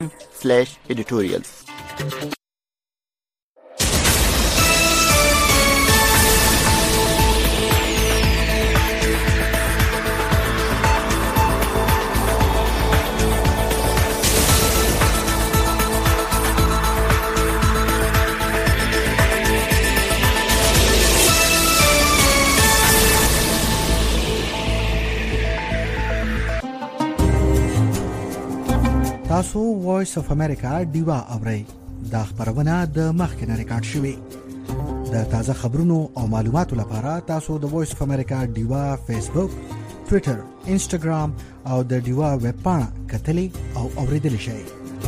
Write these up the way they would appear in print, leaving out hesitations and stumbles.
www.ecom/editorials. تاسو وایس اف امریکا ډیوا اورئ دا خبرونه د مخکنه ریکارډ شوې د تازه خبرونو او معلوماتو لپاره تاسو د وایس اف امریکا ډیوا فیسبوک ټوئیټر انسټاګرام او د ډیوا ویب پاڼه کتلې او اوریدلې شئ.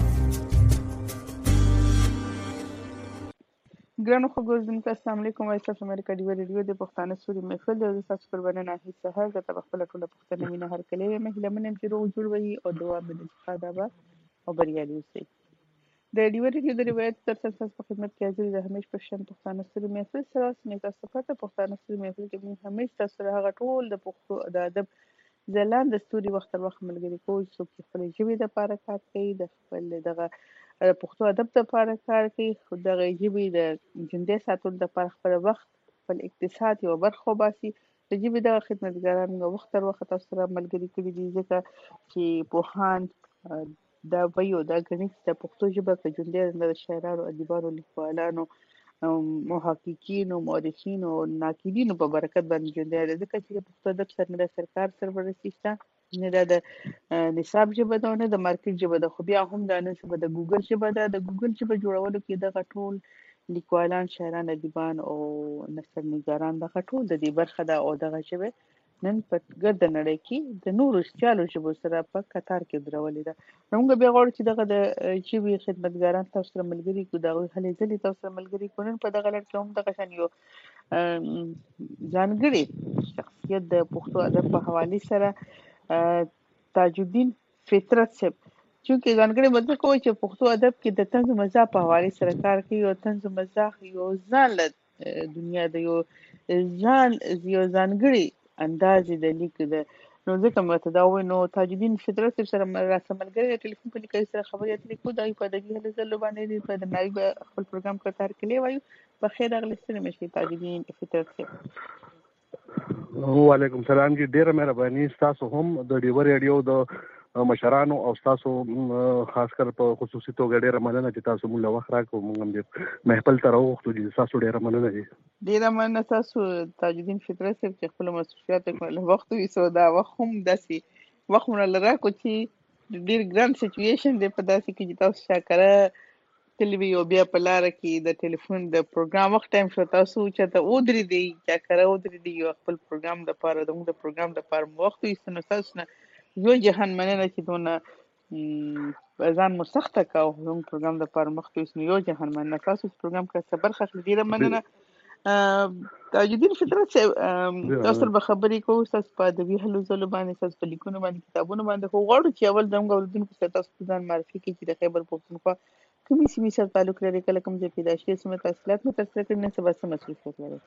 ګرانو خبرونه السلام علیکم. وایس اف امریکا ډیوا ریډیو د پښتانه سوري محفل د تاسو قربانه نه هیڅ سهار د خپل ټوله پښتنه مینه هر کله مهله منم چې روغ جوړ وي او دعا به د استفاده او بریالي اوسئ. د ډیوا ریډیو د روایت تر څنګ په خدمت کې حاضر د همیش پښتون پښتانه سوري محفل سره سمې تاسو ته پښتانه سوري محفل کې موږ همیش تاسو سره هغه ټول د پښتو د ادب ځلان د ستوري وخت تر وخت ملګری کوي چې خپل ژبې د لپاره کار کوي د خپل دغه پښتو ادب د لپاره کار کوي خو دغه ژبې د ژوندۍ ساتلو لپاره خپل وخت خپل اقتصاد یو برخه باسي د ژبې د خدمتګارانو وخت تر وخت تاسو سره ملګری کړي دي ځکه چې پوهان دا ویو دا غني د پښتو ژبه په ژوندۍ د شاعرانو ادیبانو لیکوالانو محققینو مورخینو ناقدینو په برکت باندې ژوندۍ ده ځکه چې پښتو ادب سره د سرکار سرپرستی شته نه د نصاب ژبه ده نه د مارکیټ ژبه ده خو بیا هم د نن ژبه د ګوګل ژبه ده د ګوګل ژبه جوړولو کې دغه ټول لیکوالان شاعران ادیبان او نثرنګاران دغه ټول د دې برخه ده او دغه ژبه نن په ګرد نړۍ کې د نورو سیالو ژبو سره په قطار کې درولې ده. موږ بیا غواړو چې دغه د ژبې خدمتګاران تاسو سره ملګري کړو دغه هلې ځلې تاسو سره ملګري کړو نن په دغه لړ کې هم دغه شان یو ځانګړي شخصیت د پښتو ادب په حواله سره تاج الدین فطرت صاحب چې ځانګړي مطلب کوي چې پښتو ادب کې د طنز مزاح په حواله سره کار کوي او طنز مزاح یو ځان له دنیا د یو ځانګړي انداز د لیک د نو ځکه مته دا وای نو تاج الدین فطرت سره راسه ملګری ټلیفون په لیکل سره خبرې اترې کو دای په دغه هله زلو باندې په د نایب خپل پروګرام کتار کې وایو په خیر اغلستنه مشي تاج الدین فطرت وعلیکم سلام جی ډیره مهرباني تاسو هم د ډیور ریډیو د مشرانو او تاسو خاص کر په خصوصي توګه ډیره مننه چې تاسو موږ له وخت راکو موږ هم دې محفل ته راوغوښتو چې تاسو ډیره مننه دي ډیره مننه تاسو تاج الدین فطرت صاحب چې خپل مصروفیات له وخت وي سو دا وخت هم داسي وخت مونږ لراکو چې ډیر ګران سچويشن دی په داسي کې چې تاسو شاکره ټلویزیون بیا په لار کې د ټلیفون د پروګرام وخت ټایم شو تاسو چې ته ودرې دی چې کړه ودرې دی یو خپل پروګرام د پاره د پروګرام د پاره وخت وي سن تاسو نه یو جهان مننه چې دونه ځان مو سخته کاو هم پروګرام د پاره مخ ته یو جهان مننه تاسو پروګرام کې صبر خخ ډیره مننه تاج الدین فطرت تاسو به خبرې کوو تاسو په ادبي هلو زلو باندې تاسو په لیکونو باندې کتابونو باندې خو غواړو چې اول دمغه ولودونکو تاسو ځان معرفي کړئ چې د خیبر پختونخوا کومې سیمې سره تعلق لري کله کوم ځای پیدا شوی سمه تحصیلات مو ترسره کړئ نه سبا سم مصروفیت لري.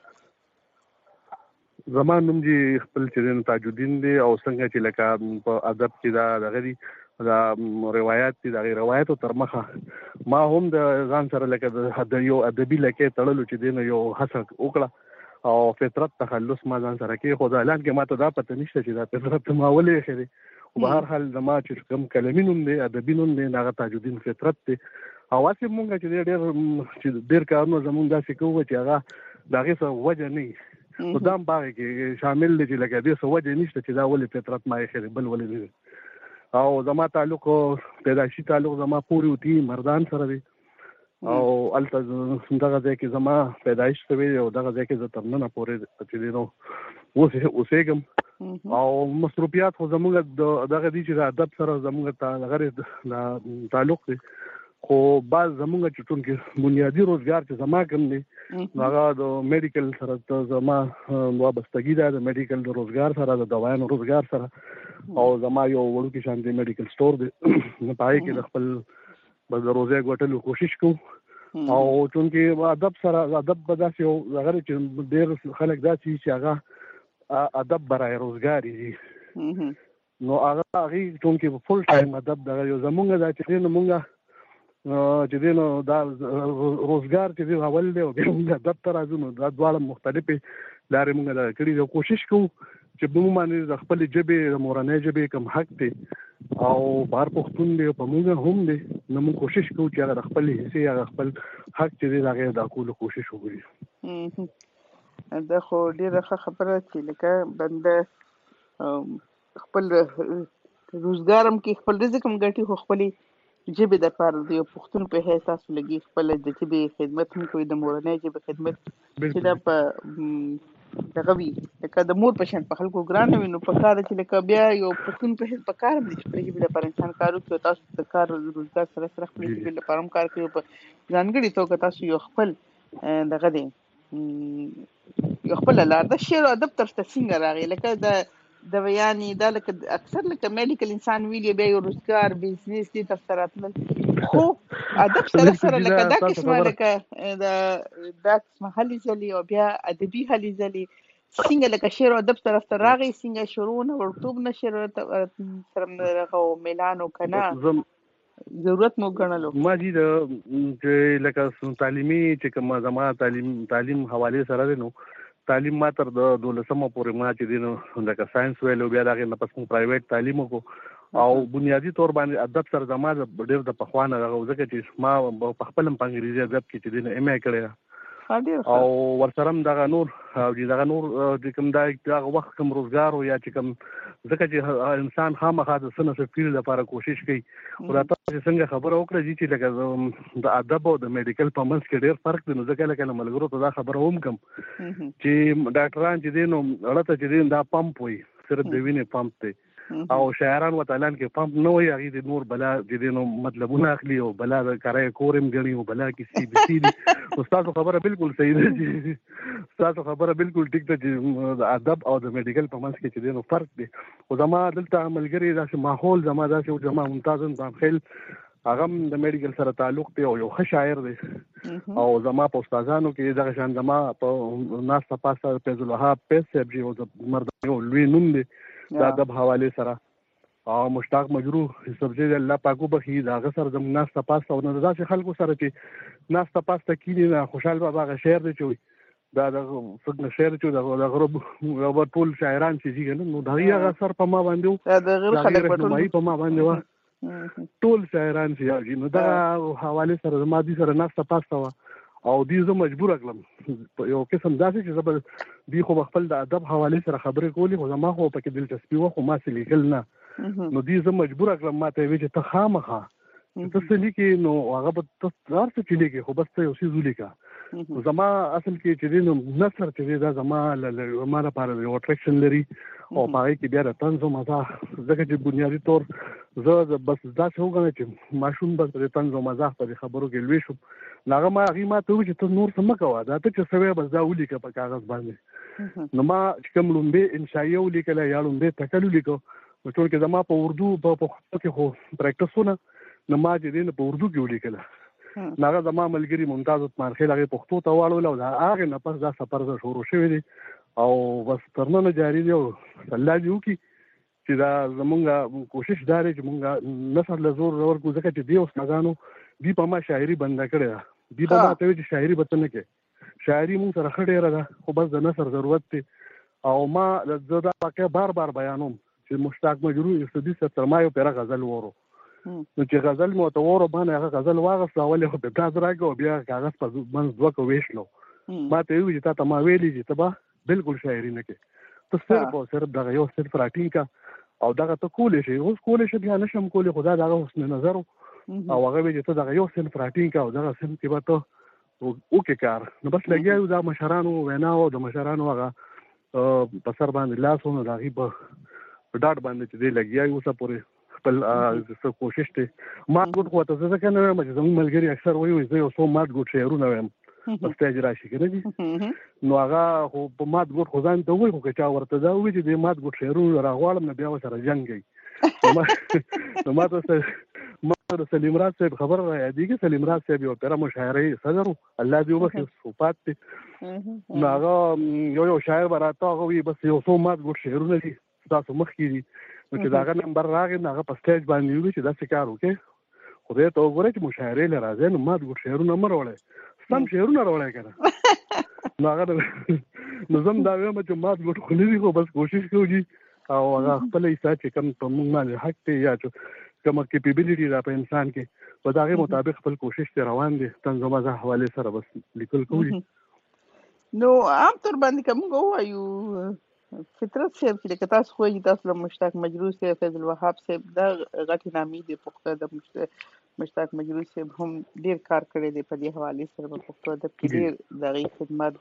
زمان نوم جی خپل چې تاج الدین دی او څنګه چې لکه په ادب کې دا دغه دا روایت دي د روایتو تر مخه ما هم د ځان سره لکه د یو ادبي لکه تړلو چې دین یو هڅه وکړه او فطرت تخلص ما ځان سره کې خو دا اعلان کې ماته دا پته نشته چې دا فطرت ما ولې خېری او په هر حال زما چې کوم کلمینوم دی ادبي نوم دی هغه تاج الدین فطرت دی او واسه مونږ چې ډېر کارونه زمونږ داسې کوو چې هغه دغه څه وجه نه خو دا باغ کې شامل دي چې لکه دې څه وجه نشته چې دا ولې فطرت ما خېری بل ولې نه او زما تعلق پیدایشي تعلق زما پوری وتی مردان سره دی او الته دغه ځای کې زما پیدایش شوی او دغه ځای کې زه تر نن پورې چې نو اوسېږم او مصروفیات خو زموږ دغه دي چې ادب سره زموږ غیر تعلق دی خو بعض زموږ چې ټول کې بنیادی روزګار چې زما کوم دی هغه د میډیکل سره زما وابستګي ده د میډیکل د روزګار سره د دوايانو روزګار سره او زما یو وړوکی شان دی میډیکل سٹور دی نو پای کې د خپل د روزي غوټلو کوشش کوم او چونکې ادب سره ادب بداسي او هغه چې ډېر خلک داسي چې هغه ادب برای روزګار دي نو هغه چونکې فول ټایم ادب دغه یو زمونږ د چې نو مونږه چې دین دا روزګار چې دی اول دی او بیا موږ دفتر راځو نو دا دواړه مختلفې لارې موږ دا کړي د کوشش کوو چې موږ باندې د خپل ژبې د مورنۍ ژبې کوم حق دی او بهر پښتون دی په موږ هم دی نو موږ کوشش کوو چې هغه خپل حصے هغه خپل حق چې دی هغه دا کولو کوشش وکړي. دا خو ډیره ښه خبره چې لکه بنده خپل روزګار هم کې خپل رزق هم ګټي خو خپل ژبې د پاره دی پښتون په هیڅ تاسو لګي خپل د ژبې خدمت هم کوي د مورنۍ ژبې خدمت چې دا په دغه وي لکه د مور په شان په خلکو ګرانه وي نو په کار چې لکه بیا یو پښتون په هیڅ په کار دی چې په ژبې لپاره انسان کار وکړي تاسو د کار روزګار سره سره خپل ژبې لپاره هم کار کوي په ځانګړي توګه تاسو یو خپل دغه دی یو خپل لار د شعر او ادب تر څنګه راغی لکه د بیانې دا لکه اکثر لکه میډیکل انسان ویلی بیا یو روزګار بزنس دي تر سره تلل خو ادب سره سره لکه دا قسمه لکه دا قسمه هلې ځلې او بیا ادبي هلې ځلې څنګه لکه شعر او ادب طرف ته راغی څنګه شروع نه وړتوب نه شعر سره میلان او کنه ضرورت مو ګڼلو ما دي چې لکه تعلیمي چې کوم زما تعلیم حواله سره دی نو تعلیم ما تر د 12مه پورې ما چې دین لکه ساينس ویلو بیا دغه نه پس پرایویټ تعلیم وکړو او بنیادی طور باندې ادب سره زما د ډېر د پخوانه غو ځکه چې ما په خپل په انګریزي ادب کې چې دین ایم ای کړی او ورسره دغه نور او دغه نور چې کوم دا وخت کوم روزګار او یا چې کوم ځکه چې انسان خامخا د سنه سفیر لپاره کوشش کوي او دا تاسو څنګه خبره وکړه چې لکه د ادب او د میډیکل په منځ کې ډېر فرق دی نو ځکه لکه ملګرو ته دا خبره هم کوم چې ډاکټران چې دین اړه ته چې دین دا پمپ وي صرف د وینې پمپ دی او شاعران وتعالان کې پمپ نه وي هغه د نور بلا چې دینو مطلبونه اخلي او بلا د کرای کورم غني او بلا کې سی بي سي دي استاد خبره بالکل صحیح ده استاد خبره بالکل ټیک ده چې ادب او د میډیکل په منځ کې چې دینو فرق دی او زما دلته عملګری داسې ماحول زما داسې جماعه ممتازن خپل هغه د میډیکل سره تعلق دی او یو ښه شاعر دی او زما په استادانو کې دغه شان زما په ناسته پاسه فیض الوهاب پیسې او د مرد یو لوی نوم دی دا د حواله سره او مشتاق مجروح سبجی الله پاکو بخي دا غسر زم ناسته پاسه او نه داسې خلکو سره چې ناسته پاسه کینی نه خوشحال بابا غ شعر دی چې دا د څنګه شعر چې د غرب ټول شاعران چې دي نو دا یې غسر په ما باندې دا غیر خلک په ما باندې و ټول شاعران چې نو دا حواله سره ما دي سره ناسته پاسه او دې زه مجبور کړم یو قسم داسې چې زبر دی خو خپل د ادب حواله سره خبرې کولې خو زما خو پکې دلچسپي و خو ما سې لیکل نه نو دې زه مجبور کړم ما ته وی چې ته خامخا ته څه لیکي نو هغه به تاسو څه چې لیکي خو بس ته یو څه ولیکا زما اصل کې چې دین نثر چې دا زما لپاره لپاره یو اټریکشن لري او پای کې بیا د طنز او مزاح ځکه چې بنیادی طور زه بس دا څه وګڼم چې ماشوم بس د طنز او مزاح په خبرو کې لوي شو ناغه ما هغه ما ته چې ته نور څه مکوه دا ته چې سوي بس دا ولیکه په کاغذ باندې نو ما چې کوم لومبه انشائیه ولیکله یا لومبه تکلو لیکو نو ټول کې زما په اردو په پښتو کې خو پریکټسونه نو ما چې دین په اردو کې ولیکله ناغه زما ملګری ممتاز عثمان خیل هغه پښتو ته واړول او دا هغه نه پس دا سفر ز شروع شوی دی او بس ترنه جاری دی او الله دې وکي چې دا زمونږه کوشش داري چې مونږه نثر له زور ورکو ځکه چې دی استادانو دی په ما شاعري بند کړه دی په ما ته چې شاعري بته نه کې شاعري مونږ سره خډه ده خو بس د نثر ضرورت دی او ما دا واقع بار بیانوم چې مشتاق مجروح استدی ستر ما یو پیرا غزل ورو نو چې غزل مو ته ورو باندې هغه غزل واغس اول خو په تاسو راګو بیا کاغذ په منځ دوه کو وېشلو ما ته وی چې تا ما ویلي چې تبا بالکل شاعري نه کې ته صرف دغه یو صرف راټینګ کا او دغه ته کولې شي اوس کولې شي بیا نشم کولې خدا دغه حسن نظر او هغه وی چې دغه یو صرف راټینګ کا او دغه سم کې به ته وکې کار نو بس لګیاو دا مشرانو ویناو د مشرانو هغه په سر باندې لاسونه دغه په ډاټ باندې چې دی لګیاو اوسه پورې خپل کوشش ته ما ګوت خو ته ځکه نه وایم چې زموږ ملګری اکثر وایي زه یو څو مات ګوت شعرونه وایم په سټیج راشي کنه دي نو هغه خو په مات ګوت خو ځان ته وایي خو چا ورته دا وایي چې مات ګوت شعرونه راغواړم نه بیا سره جنگي نو ما ته سلیم راز صاحب خبر را یادېږي سلیم راز صاحب یو پیرا مشاعري صدر الله دې وبخښي صفات دي نو هغه یو شاعر براته هغه وي بس یو څو مات ګوت شعرونه دي تاسو مخ کې دي نو چې داغه نمبر راغی هغه په سټیج باندې وی چې دا څه کار وکړي خدای ته وګوره چې مشاعرې له راځي نو ما د شعرونه مر وړي سم شعرونه راوړی کنه نو هغه نو زم دا وایم چې ما د خلې خو بس کوشش کوي او هغه خپل حساب چې کوم په موږ باندې حق ته یا چې کوم کیپیبلیټی را په انسان کې په دغه مطابق خپل کوشش ته روان دي څنګه مزه حواله سره بس لیکل کوي نو عام طور باندې کوم وایو فطرت صاحب چې تاسو خو تاسو له مشتاق مجروح صاحب فیض الوهاب صاحب دا غټ نامي دی پښتو د مشتاق مجروح صاحب هم ډیر کار کړی دی په دې حواله سره په پښتو ادب کې ډیر دغه خدمات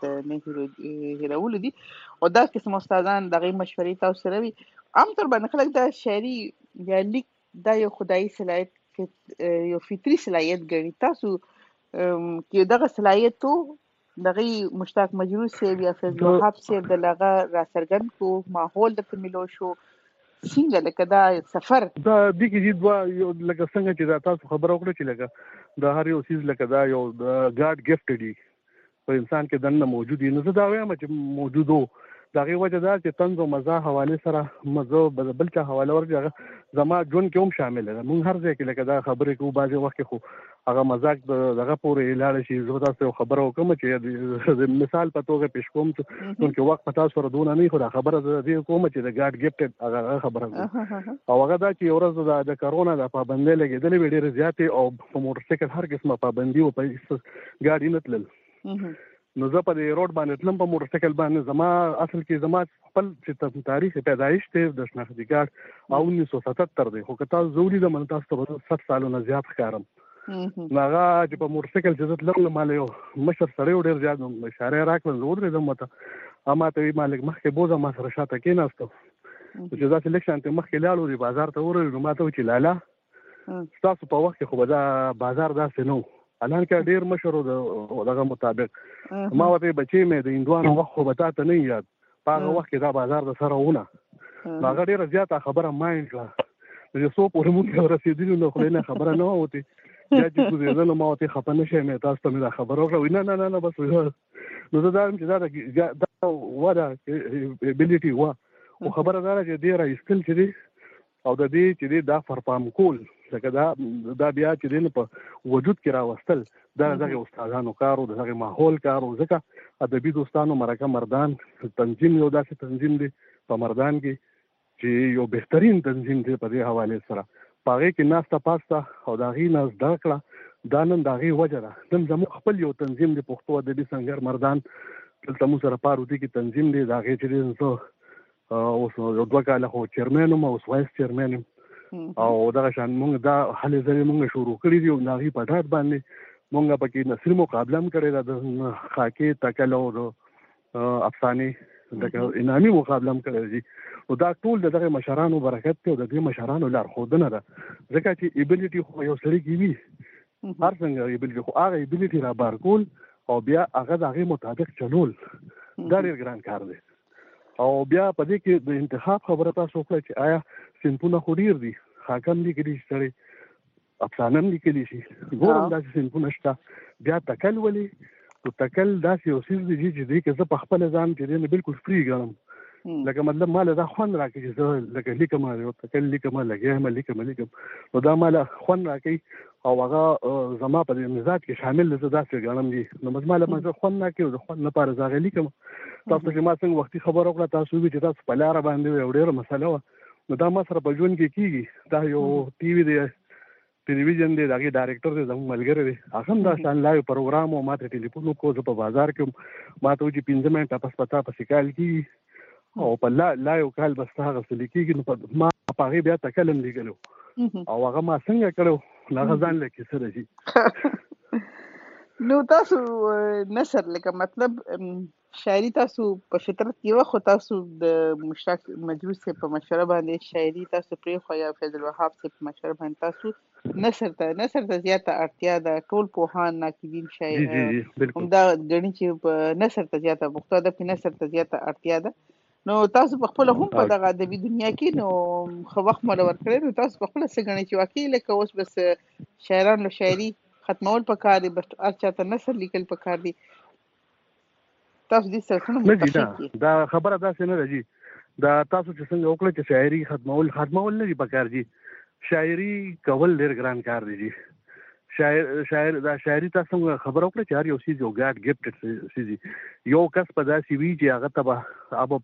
نه هیرول دي او دا قسم استادان دغه مشورې تاسو سره وي عام طور باندې خلک دا شاعري یا لیک دا یو خدایي صلاحیت یو فطري صلاحیت ګڼي تاسو کې دغه صلاحیت دغه مشتاق مجروح صاحب یا فیض الوهاب صاحب د لغه را څرګند کو ماحول د ملو شو څنګه لکه دا سفر دا د کې دوا یو لکه څنګه چې تاسو خبرو کړو چې لکه د هر یو چیز لکه دا یو ګاډ ګفت دی په انسان کې دنه موجود دی نو دا وایم چې موجودو دغه وجه دا چې طنز او مزاح حواله سره مزه بل چا حواله ورغه زما جون کې هم شامل ده مونږ هر ځای کې لکه دا خبرې کوو بعضې وخت کې خو هغه مزاق دغه پورې لاړ شي زه تاسو خبره وکم چې د مثال په توګه پیش کوم چې وخت په تاسو سره دونه نه خو دا خبره دې کوم چې د ګاډ ګفټ هغه خبره او هغه دا چې ورځ د کرونا د پابندۍ لګېدلې ډېرې زیاتې او په موټر سایکل هر قسمه پابندي او په ګاډي نه تلل نو زه په دې روډ باندې تلم په موټر سایکل باندې زما اصل کې زما خپل چې تاریخ پیدایش ته د شناختی کارت او 1977 دی خو که تاسو زولي د من تاسو ته 7 سالونه زیات ښکارم هغه چې په موټر سایکل چې زه تلم مال یو مشر سړی ډېر زیات اشاره راکړل زه ودرېدم ورته ما ته ویل مالک مخکې بوزه ما سره شاته کېناستو چې دا سلیکشن ته مخکې لاړو دی بازار ته ورغلو نو ما ته ویل لالا تاسو په وخت کې خو به دا بازار داسې نه الان کې ډیر مشهور دغه مطابق ما وته بچی مې د هندوانو وخت خو به تاسو نه یاد په هغه وخت کې دا بازار د سره ونه هغه ډیر زیاته خبره ماین شو چې څو پورې موږ رسیدلو نو خو نه خبره نه وته یا چې زه نو ما ته خپه نشم مې تاسو ته دا خبره وکړه نه بس نو زه دا چې دا ودا ابيليټي او خبره دا چې ډیر ایستل چې او د دې چې دا فرپام کول ځکه دا بیا چې دین په وجود کې راوستل دا دغه استادانو کارو دغه ماحول کارو ځکه ادبي دوستانو مرکه مردان تنظیم یو داسې تنظیم دی په مردان کې چې یو بهترین تنظیم دی په دې حواله سره پاره کې ناستا پاستا او داغي ناس داکړه دا نن داغي وجه ده نن زموږ خپل یو تنظیم دی پښتو ادبي څنګه مردان دلته مو سره پاروتی کې تنظیم دی داغي چې اوس یو دوه کاله خو چیرمن او وایس چیرمن او دغه شان موږ دا حل زری موږ شروع کړی دی او ناغي په ډاټ باندې موږ پکې نثري مقابله هم کړی دا د خاکي تکلو افسانه دغه انعامي مقابله هم کړی دی او دا ټول دغه مشرانو برکت ته او د مشرانو لار خودنه ده ځکه چې ایبیلیټي خو یو سړی کی وی هر څنګه ایبیلیټي خو هغه ایبیلیټي را بار کول او بیا هغه دغه مطابق چلول دا ډیر ګران کار دی او بیا په دې کې د انتخاب خبره تاسو وکړه چې آیا سنپونه خو ډیر دي حاکم دي کې دي سره افسانه دي کې دي شي ګورم دا سنپونه شته بیا تکل ولي او تکل داسې یو څه دي چې دې کې زه په خپل ځان کې دې بالکل فری ګرم لکه مطلب مال دا خوان راکې چې زه لکه لیکم یو تکل لیکم لګې لیکم نو دا مال خوان راکې او هغه زما په مزاج کې شامل دي داسې ګرم دي نو مزماله ما زه خوان راکې او خوان نه پاره زاغ لیکم تاسو چې ما څنګه وختي خبر وکړه تاسو به چې تاسو په لار باندې یو ډېر مسله و نو دا ما سره په ژوند کې کیږي دا یو ټي وي دی ټلویزیون دی دغه ډایرکټر دی زموږ ملګری دی هغه هم دا شان لایو پروګرام او ما ته ټلیفون وکړو په بازار کې ما ته چې 15 منټه پس پتا په سکال کې او په لایو کال بس هغه سلی کېږي نو ما په هغه بیا تکلم لګلو او هغه ما څنګه کړو هغه ځان لکه سره شي نو تاسو نثر لکه مطلب شاعري تاسو په فطرت کې وخت تاسو د مشتاق مجروح سے په مشوره باندې شاعري تاسو پرې خو یا فیض الوهاب سے په مشوره باندې تاسو نثر ته زیاته اړتیا ده ټول پوهان ناقدین شاعر هم دا غني چې په نثر ته زیاته پښتو ادب کې نثر ته زیاته اړتیا ده نو تاسو په خپل هم په دغه ادبي دنیا کې نو خو وخت مول ورکړئ نو تاسو په خپل څه غني چې واقعي لکه اوس بس شاعرانو شاعري ختمول پکار دي بس اچھا ته نثر لیکل پکار دي تاسو دې سره څنګه دا خبره تاسو نه راځي دا تاسو چې څنګه وکړه چې شاعري ختمول نه دي پکار دي شاعري کول ډېر ګران کار دی شاعر دا شاعري تاسو خبرو کړی چې هر یو سیز یو ګاډ ګفټ سیزي یو کس په داسې وی چې هغه ته ابو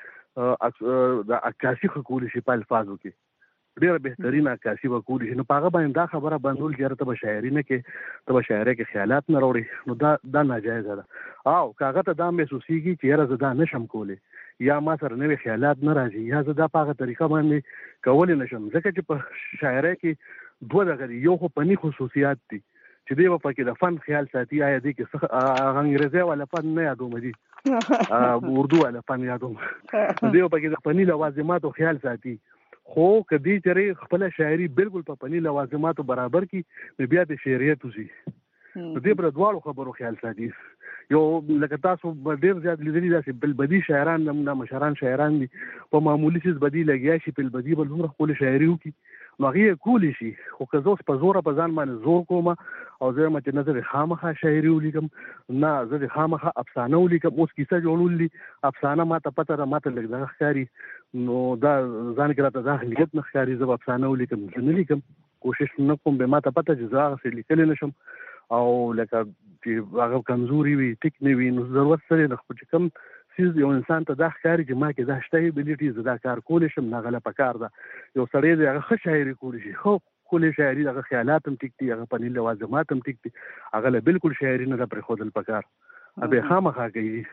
پر د عکاسي خکول شي په الفاظو کې ډیره بهترین عکاسي وکول شي نو هغه باندې دا خبره باندې چې ته به شاعري نه کې ته به شاعري کې خیالات نه وروړي نو دا ناجایز ده او کاغه ته دا محسوسيږي چې یاره زه دا نشم کولی یا ما سره نوې خیالات نه راځي یا زه دا په هغه طریقه باندې کولی نشم ځکه چې په شاعري کې دوه دغه یو خو فني خصوصیات دي چې دی په کې د فن خیال ساتي آیا دی کې انګریزي ولا فن نه یادوم دي اردو ولا فن یادوم دی په کې د فني لوازماتو خیال ساتي خو کدی چې خپل شاعري بالکل په فني لوازماتو برابر کی بیا د شعریت وسی دې پر دواړو خبرو خیال ساتي یو لکه تاسو ډیر زیات لیدلی داسې بل بدی شاعران نه مشران شاعران دي په معمولی څه بدی لګیا شي په بدی بل عمر خپل شاعري وکي نو هغه کولی شي خو که زه په زور په ځان باندې زور کوم او زه مته نظر خامخه شاعري ولیکم نه زه خامخه افسانه ولیکم اوس کیسه جوړولې افسانه ماته پته را ماته لګ ښکاری نو دا ځان کې راته دا هلیت نه ښکاری زه افسانه ولیکم نه لیکم کوشش نه کوم به ماته پته چې زه هغه لیکل نشم او لکه چې هغه کمزوري وي ټیک نه وي نو ضرورت سره نه خو چې کوم سیز یو انسان ته دا ښکاری چې ما کې دا شته ابیلیټیز دا کار کول شم نه غلطه کار ده یو سړی دی هغه ښه شاعري کولی شي خو کولې شاعري دغه خیالات هم ټیک دي هغه فني لوازمات هم ټیک دي هغه له بالکل شاعري نه پرې ښودل پکار ابه خامخا کوي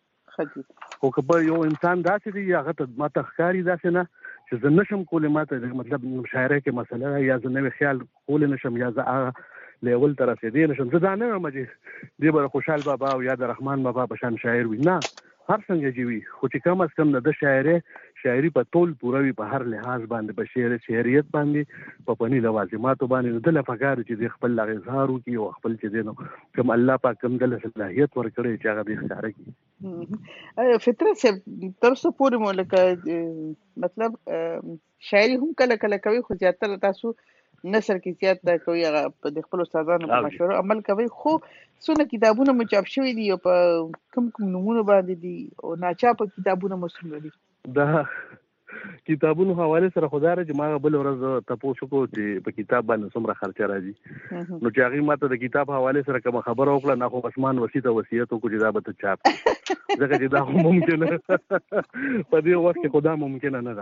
خو که یو انسان داسې دی هغه ته ماته ښکاری داسې نه چې زه نشم کولی ماته مطلب شاعري کې مسله یا زه نوې خیال کولی نشم یا زه لیول تر رسیدې نشم زه دا نه وایم چې دی به خوشحال بابا او یا د رحمان بابا په شان شاعر وي نه هر څنګه چې وي خو چې کم از کم د شاعري په ټول پوره وي په هر لحاظ باندې په شعریت باندې په فني لوازماتو باندې د لفقار چې د خپل اظهار وکړي او خپل چې دینو کوم الله پاک کوم د صلاحیت ورکړي چې هغه د ښکار کوي فطرت سے تر څو پورې مولکه مطلب شاعري هم کله کله کوي خو زیاتره تاسو نثر کې زیات کوي هغه د خپل استادانو په مشوره عمل کوي خو څونه کتابونه مو چاپ شوي دي او په کوم نمونه باندې دي او ناچاپه کتابونه مو څومره دي دا کتابونو حواله سره خدای چې ما بل ورځ تاسو کو چې په کتاب باندې څومره خرچه راځي نو چې هغه ماته د کتاب حواله سره کوم خبر وکړه نه خو اسمان وسیته وصیت کو چې دا به چاپ ځکه چې دا ممکن په دې وخت کې خدا ممکن نه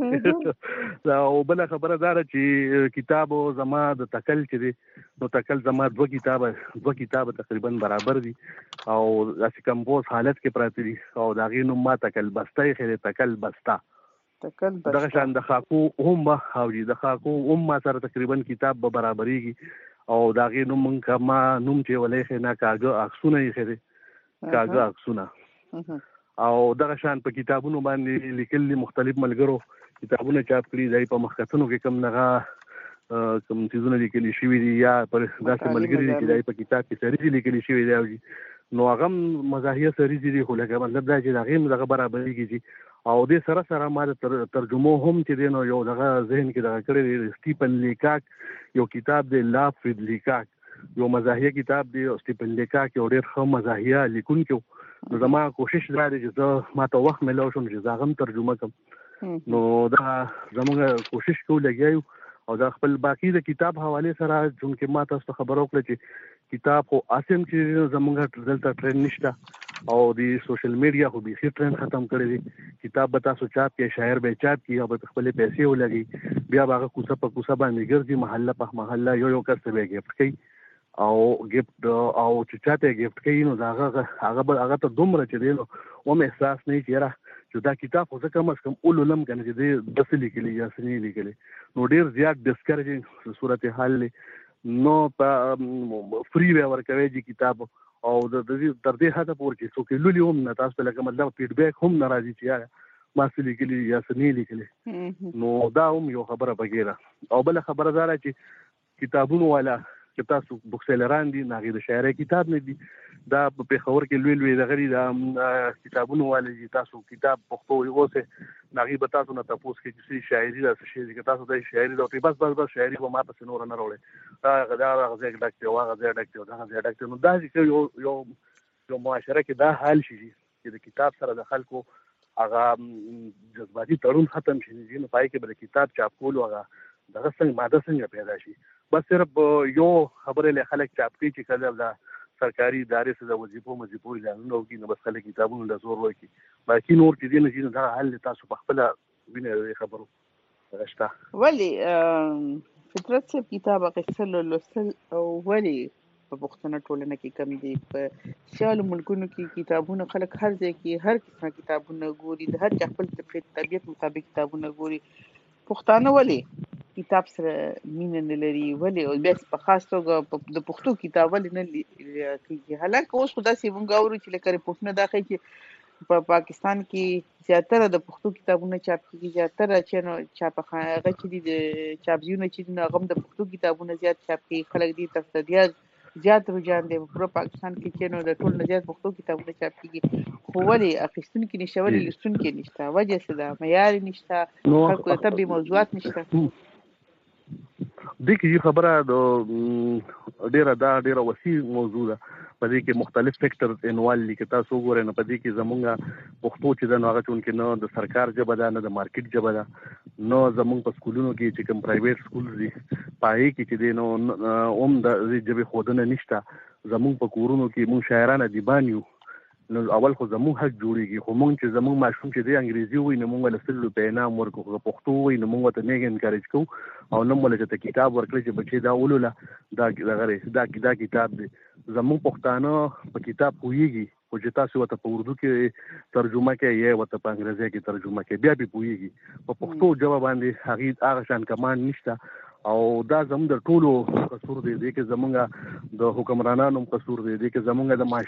ده او بل خبره دا چې کتاب زما د تکل چې نو تکل زما دوه کتاب تقریبا برابر دي او داسې کمپوز حالت کې پراته دي او دا غي نو ما تکل بسته خیر تکل بسته دغه شان د خاکو هم او د خاکو هم ما سره تقریبا کتاب به برابرېږي او دا غي نو مونږه ما نوم چې ولې خنه کاغه عکسونه یې خره کاغه عکسونه او دغه شان په کتابونو باندې لیکل مختلف ملګرو کتابونه چاپ کړي ځای په مخکتونو کې کم نغه کوم چیزونه لیکل شوي دي یا پر داسې ملګری دي چې دای په کتاب کې سری لیکل شوي دي نو هغه مزاحیه سری دي خو لکه مطلب دا چې هغه دغه برابرېږي او دې سره ما د ترجمه هم چې دینو یو دغه ذهن کې دغه کړی سټیفن لیکاک یو کتاب دی لافرید لیکاک یو مزاحیه کتاب دی او سټیفن لیکاک یو ډېر ښه مزاحیه لیکونکی نو زما کوشش دا دی چې زه ماته وخت ملو شم چې زه هم ترجمه کوم نو دا زموږ کوشش کوو لګیایو او دا خپل باقی د کتاب حواله سره چې ما تاسو خبرو کړل چې کتاب خو اسیم چې زموږ دلته ټرند نشته او د سوشل میډیا خو به ټرند ختم کړی دی کتاب به تاسو چاپ کې شاعر به چاپ کې او به خپل پیسې ولګي بیا هغه کوڅه په کوڅه باندې ګرځي محله په محله یو کس به ګفت کوي او ګفت او چې چاته ګفت کوي نو هغه ته دومره چې دی نو و مې احساس نه کیږي چې دا کتاب خو ځکه کم اولم کنه چې د بس لیکلي یا سنې لیکلي نو ډیر زیات ډسکریجینګ صورتحال نو په فری وی ورکوي چې کتاب او د دې تر دې حد پورې چې څوک لولي هم نه تاسو لکه مطلب فیډبیک هم ناراضي چې ما څه لیکلي یا سنې لیکلي نو دا هم یو خبره بګیره او بل خبره دا چې کتابونو والا چې تاسو بوکسلران دي ناغي د شاعري کتاب نه دي دا په پیښور کې لوی د غړي د کتابونو والي تاسو کتاب پښتو اوسه ناغي به تاسو نه تاسو کې چې شاعري دا څه شي چې تاسو د شاعري د بس شاعري به ما په نور نه راوړي دا غزه ډاکټر او غزه ډاکټر نو دا چې یو معاشره کې دا حال شي چې د کتاب سره د خلکو هغه جذباتي تړون ختم شي نو پای کې به د کتاب چاپ کول هغه دغه څنګه ماده څنګه پیدا شي بس صرف یو خبره له خلک چاپ کوي چې کله دا سرکاري ادارې څخه د وظیفو اعلانونه وکړي نو بس خلک کتابونه د زور وکړي باقي نور چې دین چې دا حل تاسو په خپل وینې خبرو غشتا ولی فطرت سے کتاب غسل لوستل او ولی په پښتنه ټولنه کې کم دي په سیال ملکونو کې کتابونه خلک هر ځای کې هر قسمه کتابونه ګوري د هر چا خپل طبیعت مطابق کتابونه ګوري پښتانه ولی کتاب سره مینه نه لري ولی او بیا په خاص توګه د پښتو کتاب ولې نه کیږي حالانکه اوس خدا سي مونږ اورو چې لکه ریپورتونه دا کوي چې په پاکستان کې زیاتره د پښتو کتابونه چاپ کیږي زیاتره چې چاپخانه چې د چاپزیونه چې نه غم د پښتو کتابونه زیات چاپ کیږي خلک دي تفصیلات زیات رجحان دی په پاکستان کې چې نو د ټول نه زیات پښتو کتابونه چاپ کیږي خو ولې اخیستون کې نشته ولې لستون کې نشته وجه څه ده معیار نشته خلکو ته به موضوعات نشته د کی خبره د ډیره وسیع موضوع ده په دې کې مختلف فیکټرز انوال لیکي تاسو ګورئ نه په دې کې زمونږه پښتو چې د نوغه چون کې نه د سرکار ژبه ده نه د مارکیټ ژبه ده نو زمونږ په سکولونو کې چې کوم پرایویټ سکول دي پای کې چې دي نو د ژبې خودنه نشته زمونږ په کورونو کې مونږ شاعران ادیبان یو نو اول خو زمونږ حق جوړیږي خو مونږ چې زمونږ ماشوم چې دی انګریزي وای نو مونږ له سلو په انعام ورکو پښتو وای نو مونږ ته نه انکریج کوو او نو مونږ ته کتاب ورکړي چې بچي دا ولوله دا کتاب دی زمونږ پښتانه په کتاب پوهیږي او چې تاسو ته په اردو کې ترجمه کوي یا ته په انګریزي کې ترجمه کوي بیا به پوهیږي په پښتو ژبه باندې هغه شان کمان نشته او دا زموږ د ټولو قصور دی چې زمونږ د حکمرانانو قصور دی چې زمونږ د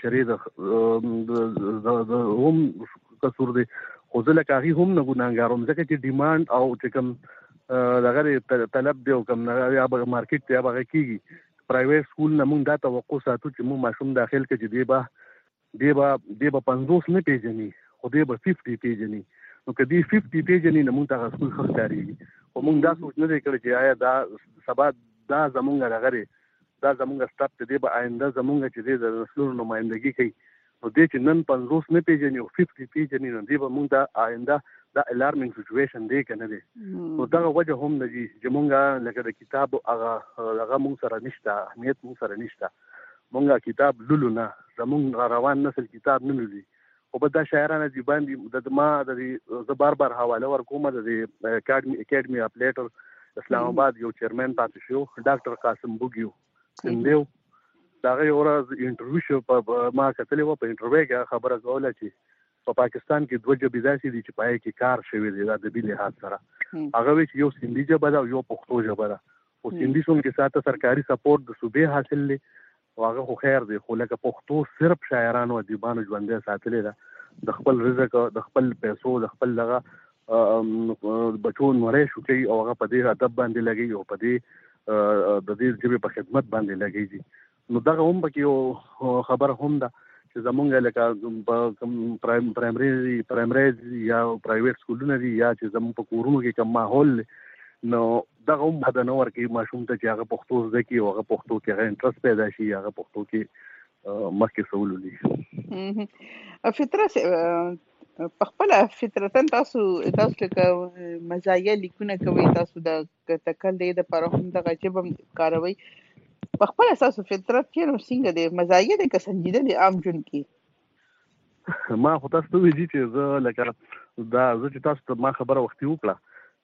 معاشري د هم قصور دی خو ځکه هغه هم نه ګناګاروم ځکه چې ډیماند او چې کوم دغه طلب دی او کوم یا به مارکیټ یا به کیږي پرایویټ سکول نه مونږ دا توقع ساتو چې مونږ ماشوم داخل کړي دی به 50 نه پیژني خو دی به 50 پیژني نو کدی 50 پیژني نه مونږ ته سکول خختاري او مونږ دا سوچ نه کړی چې آیا دا سبا دا زمونږ راغره دا زمونږ سټاپ دی به آینده زمونږ چې د نسلونو نمائندګي کوي نو دې چې نن 50 نه پیژني او 50 پیژني نو دی به مونږ دا آینده دا الارمینګ سچويشن دی کنه دی نو دا وجه هم دی چې مونږه لکه د کتاب هغه مونږ سره نشته اهمیت مونږ سره نشته مونږه کتاب لولو نه زمونږ روان نسل کتاب نه لولي او په دا شاعرانه دی باندې د ما د بار حواله ورکوم د اکیډمي اف لیټر اسلام آباد یو چیرمن پاتې شو ډاکټر قاسم بوګیو سندیو دا یو ورځ انټرویو شو په ما کتلې و په انټرویو کې خبره کوله چې په پاکستان کې دوه ژبې داسې دي چې پای کې کار شوی دی د بل لحاظ سره هغه وی چې یو سندي ژبه ده او یو پښتو ژبه ده او سندي څون کې ساته سرکاري سپورټ د صوبې حاصل لې واغه خو خیر دی خو لکه پښتو صرف شاعرانو او ادیبانو ژوندې ساتلې ده د خپل رزق د خپل پیسو د خپل لغه بچو نورې شو کوي او هغه په دې ادب باندې لګي او په دې د دې ژبې په خدمت باندې لګي نو دا هم پکې خبر هم ده چې زمونږ لکه پرایمري یا پرایویټ سکولونه دي یا چې زموږ په کورونو کې کوم ماحول نو دا هم د نور کې ماشوم ته چې هغه پښتو زده کی او هغه پښتو کې هغه انټرست پیدا شي هغه پښتو کې مخکې سوالولي فطرت په خپل فطرتن تاسو لکه مزایا لیکونه کوي تاسو د تکل د لپاره هم د غجب کاروي په خپل اساس فطرت کې نو څنګه د مزایا د کسنجیده د عام جون کې ما خو تاسو ویلي چې زه لکه دا زه چې تاسو ته ما خبره وختي وکړه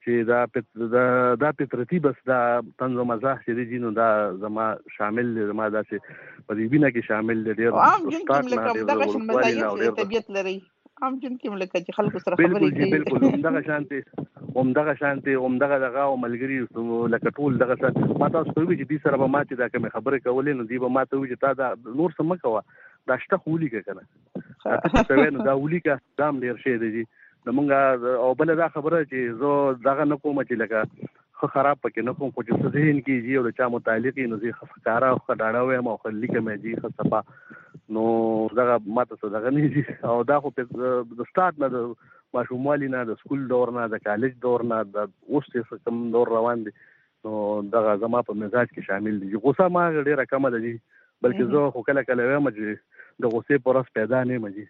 چې دا فطرتي بس دا طنز و مزاح چې دی نو دا زما شامل دی زما دا چې په دې بنا کې شامل دی ډیر عام جون کې لکه دغه مزایا طبيعت لري عام جون کې لکه چې خلکو سره خبرې کوي بالکل همدغه شانتي دغه او ملګری لکه ټول دغه څه ما تاسو ته وی چې دې سره به ماته دا کوم خبره کولې نو دی به ماته وی چې تا دا نور سم کوه دا شته خولي کنه تاسو نو دا ولي کا دام ډیر شي دی نو مونږه او بل دا خبره چې زه دغه نه کوم چې لکه خو خراب پکې نه کوم خو چې څه ذهن کې جی او چا متعلق نو زه خفقاره او خډاړه وایم او خلیک مې جی خصفا نو دغه ماته څه دغه نه جی او دا خو د سٹارټ نه د ماشوموالي نه د سکول دور نه د کالج دور نه د اوس څه کوم دور روان دي نو دغه زما په مزاج کې شامل دي غوسه ما ډیره کم ده جی بلکې زه خو کله وایم چې د غصې پر اس پیدا نه مجي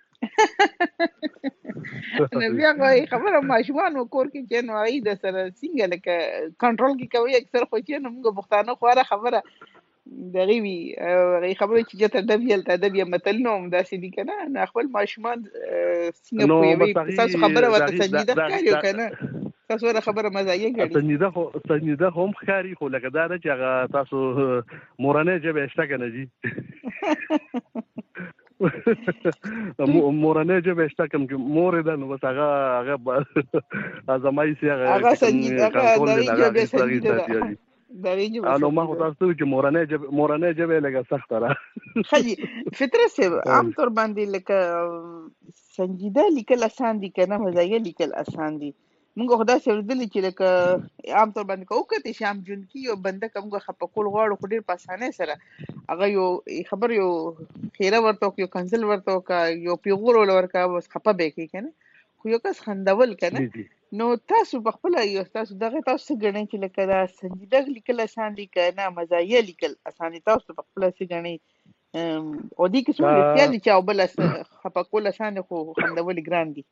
نو بیا خبره ماشومان کور کې چې نو ای د سره څنګه لکه کنټرول کې کوي اکثر خو چې نو موږ پښتانه خواره خبره دغه وی خبره چې ته د بیا متل نو داسې دي کنه نه خپل ماشومان څنګه کوي تاسو خبره وته سنجیده کوي کنه تاسو ور خبره مزایه غړي سنجیده هم ښکاری خو لکه دا چې هغه تاسو مورانه جبه شته کنه جی مورانه جبه شته کوم مور ده نو بس هغه ازمای سي هغه سنجیده هغه جبه سنجیده نو ما خو تاسو چې مورانه جبه لګه سخت را خجی فطرت سے عام طور باندې لکه سنجیده لیکل آسان دي کنه مزایه لیکل آسان دي موږ خدا سره دلی چې لکه عام طور باندې کوکته شام جون کی یو بنده کومه خپکول غواړو خو ډیر پاسانه سره هغه یو خبر یو خیره ورته یو کنسل ورته کا یو پیغور ورکا بس خپه به کی کنه خو یو کس خندول کنه نو تاسو په خپل یو تاسو دغه تاسو غنئ چې لکه دا سنجیده لیکل آسان دي کنه مزایه لیکل آسان دي تاسو په خپل څه غنئ او دې کې څه لري چې او بل خپکول آسان خو خندول ګران دي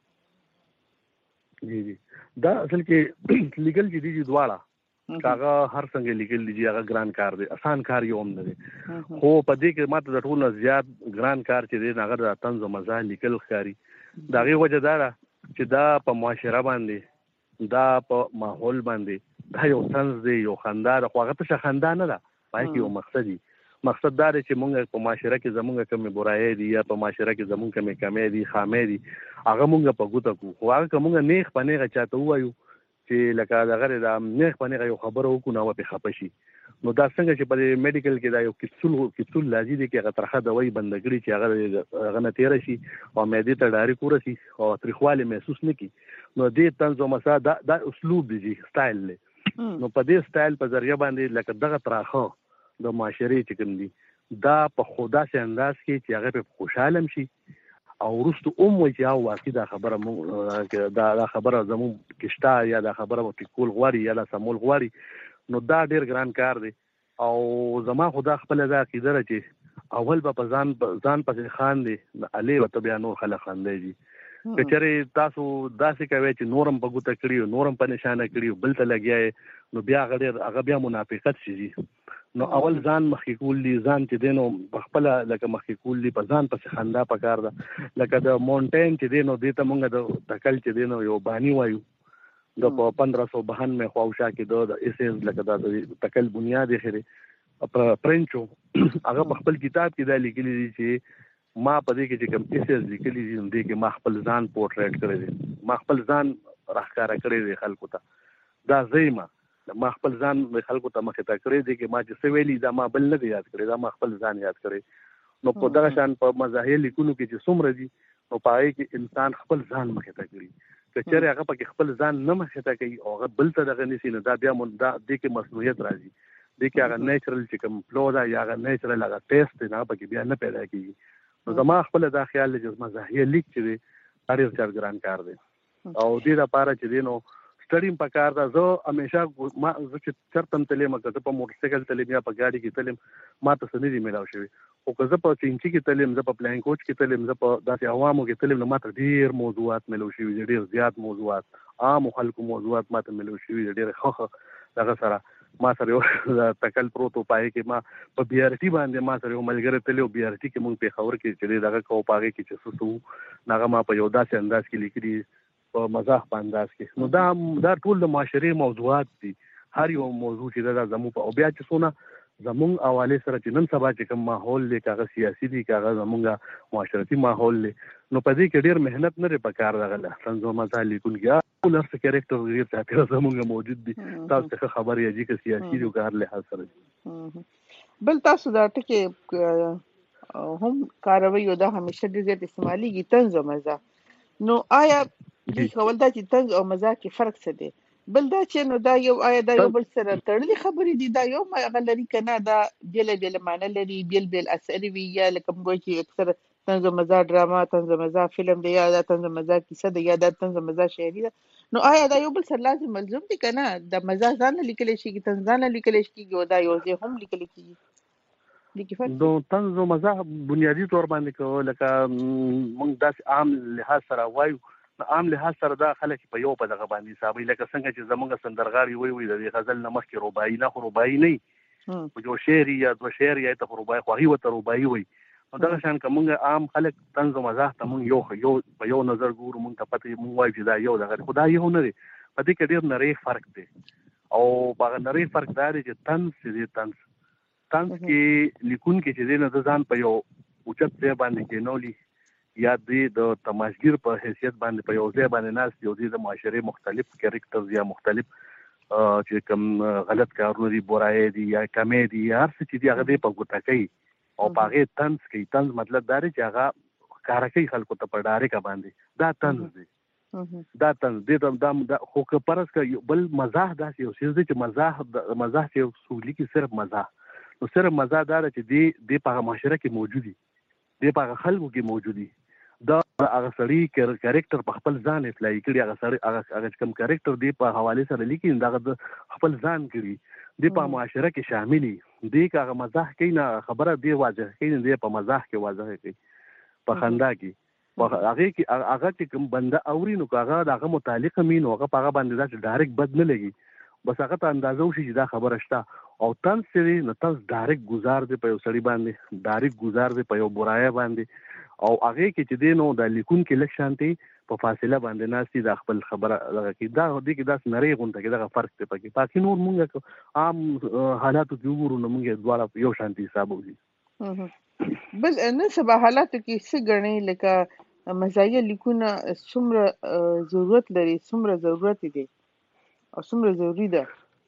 جی دا اصل کې لیګل چې دي دواړه هغه هر څنګه لیګل دي هغه ګران کار دی آسان کار یو هم نه دی خو په دې کې ماته د ټولو زیات ګران کار چې دی هغه د طنز او مزاح لیکل ښکاري دا غي وجه دا چې دا په معاشره باندې دا په ماحول باندې دا یو طنز دی یو خندا د خواغه ته خندا نه ده پای کې یو مقصد دا دی چې مونږ په معاشره کې زمونږ کومه برایي دي یا په معاشره کې زمونږ کومه کمی دي خامې دي هغه مونږ په ګوته کو خو هغه کومه نیخ پنیغه چاته وایو چې لکه دا غره د نیخ پنیغه یو خبره وکړو نو په خپشي نو دا څنګه چې په میډیکل کې دا یو کپسول لازم دي چې هغه ترخه دوايي بندګړي چې هغه نه تیر شي او معدې ته ډایرک ورسي او تریخواله محسوس نکي نو دې طنز او مسا دا اسلوب دی سټایل نو په دې سټایل په ذریعہ باندې لکه دغه تراخه د معاشري چې کوم دي دا په خدا سي انداز کې چې هغه په خوشاله شي او ورستو وي چې او واقعي دا خبره دا خبره زمو کښتا یا دا خبره په کول غواري یا دا سمول غواري نو دا ډیر ګران کار دی او زما خدا خپل دا عقیده لري چې اول به ځان پسې خان دي علي وته بیا نور خلک خان دی کچره تاسو داسې کوي چې نورم په ګوته کړی نورم په نشانه کړی بل ته لګیای نو بیا هغه بیا منافقت شي نو اول ځان مخکې کول دي ځان چې دینو خپل لکه مخکې کول دي په ځان پسې خندا پکار ده لکه د مونټین چې دینو دې ته مونږ د تکل چې دینو یو بانی وایو د 1592 میں خواوشا کې د اس اس لکه د تکل بنیاد خره پرنچو هغه په خپل کتاب کې دا لیکلي دي چې ما په دې کې چې کوم اس اس لیکلي دي دې کې ما خپل ځان پورټریټ کړی دی ما خپل ځان راښکاره کړی دی خلکو ته دا زېما ما خپل ځان خلکو ته مخه تا کړی دی چې ما چې سویلی دا ما بل نه یاد کړی دا ما خپل ځان یاد کړی نو په دغه شان په مزاحیه لیکونو کې چې څومره دي نو پای کې انسان خپل ځان مخه تا کړی کچره هغه په خپل ځان نه مخه تا کوي او هغه بل ته دغه نسی نه دا بیا مونږ دا د کې مسؤلیت راځي د کې هغه نیچرل چې کوم فلو دا یا هغه نیچرل هغه ټیسټ نه پکې بیا نه پیدا کیږي نو زما خپل دا خیال چې مزاحیه لیک چې اړ ډیر ګران کار دی او دې لپاره چې دینو سټډیم پکار دا زه همیشه ما چې چرتم تلم که په موټر سایکل تلم یا په ګاډي کې تلم ما ته سنې دي ملاو شوی او که زه په چینچي کې تلم زه په پلان کوچ کې تلم زه په داسې عوامو کې تلم نو ما ته ډیر موضوعات ملو شوی ډیر زیات موضوعات عام خلکو موضوعات ما ته ملو شوی ډیر خخ دغه سره ما سره یو تکل پروتو پای کې ما په بي ار ټي باندې ما سره یو ملګری تلو بي ار ټي کې مونږ په خبر کې چې دغه کو پاګه کې چې سوسو ناغه ما په یو داسې انداز کې لیکلي په مزاح په انداز کې نو دا ټول د معاشري موضوعات دي هر یو موضوع چې دا زمو په او بیا چې سونه زمونږ حواله سره چې نن سبا چې کوم ماحول دی کاغه سیاسي دی کاغه زمونږه معاشرتي ماحول دی نو په دې کې ډیر مهنت نه لري پکار راغله څنګه مزه لیکونګیا ولر څه کریکټر غیر څه زمونږه موجود دي تاسو څه خبرې اجي کې سیاسي دی کار له حاصل بل تاسو دا ټکي هم کاروي او دا همیشه ډیر استعمالي طنز او مزه نو آیا د خپل د طنز او مزه کې فرق څه دی بل دا چې نو دا یو آیا دا یو بل سره تړلې خبرې دي دا یو غلري کنه دا بیل معنی لري بیل اثر وی یا لکه موږ چې اکثر طنز مزاح ډراما طنز مزاح فلم دی یا دا طنز مزاح کیسه دی یا دا طنز مزاح شاعري ده نو آیا دا یو بل سره لازم ملزوم دي کنه د مزاح ځان لیکل شي کی طنز ځان لیکل شي کی دا یو ځای هم لیکل کیږي د کیفیت نو طنز او مزاح بنیادی تور باندې کو لکه موږ داس عام لحاظ سره وایو عام لحاظ سره دا خلک په یو په دغه باندې حسابي لکه څنګه چې زمونږ سندرغاړي وي د غزل نمخ کې رباعي نه خو رباعي نه او جو شعر یا دو شعر یا ته رباعي خو هي وته رباعي وي نو دا شان کومه عام خلک طنز او مزاح ته مونږ یو په یو نظر ګورو مونږ ته پته مونږ وایو چې دا یو دغه خدای یو نه دی په دې کې ډېر نری فرق دی او په نری فرق دا دی چې طنز کې لیکون کې چې نه د ځان په یو اوچت ځای باندې کې نولي یا د تماشګر په حیثیت باندې په یو ځای باندې ناس یو د معاشري مختلف کریکټرز یا مختلف چې کوم غلط کارونه دي برای دي یا کمیډي یا هر څه چې دی هغه په ګوته کوي او هغه طنز کوي طنز مطلب دا دی چې هغه کار کوي خلکو ته په ډایرک باندې دا طنز دی دا طنز دی دا خو که پرس ک بل مزاح داسې یو څه دی چې مزاح چې اصولي کې صرف مزاح نو صرف مزاح دا چې دی په معاشره کې موجود دي دی په خلکو کې موجود دي دا هغه سړی کریکټر په خپل ځان افلای کړي هغه سړی هغه کوم کریکټر دی په حواله سره لیکي دا د خپل ځان کړي دی په معاشره کې شاملي دی هغه مزاح کوي نه خبره دی واضح کوي دی په مزاح کې واضح کوي په خندا کې په هغه کې کوم بنده اوري نو هغه دغه متعلق مين هغه په هغه باندې دا ډایرکټ بد نه لګي بس هغه ته اندازه وشي چې دا خبره شته او طنز چې نو طنز ډایرکټ گزار دی په یو سړی باندې ډایرکټ گزار دی په یو برای باندې او هغه کې چې دینو د لیکون کې لک شانتي په فاصله باندې ناشتي د خپل خبره لږه کې دا د کې داس نری غونډه کې دا فرق دی پکې پاکي نور مونږه عام حالاتو کې وګورو نو مونږه دواړه یو شانتي حساب وږي بل نه سبا حالاتو کې څه غني لکه مزایا لیکونه څومره ضرورت لري څومره ضرورت دي او څومره ضروری ده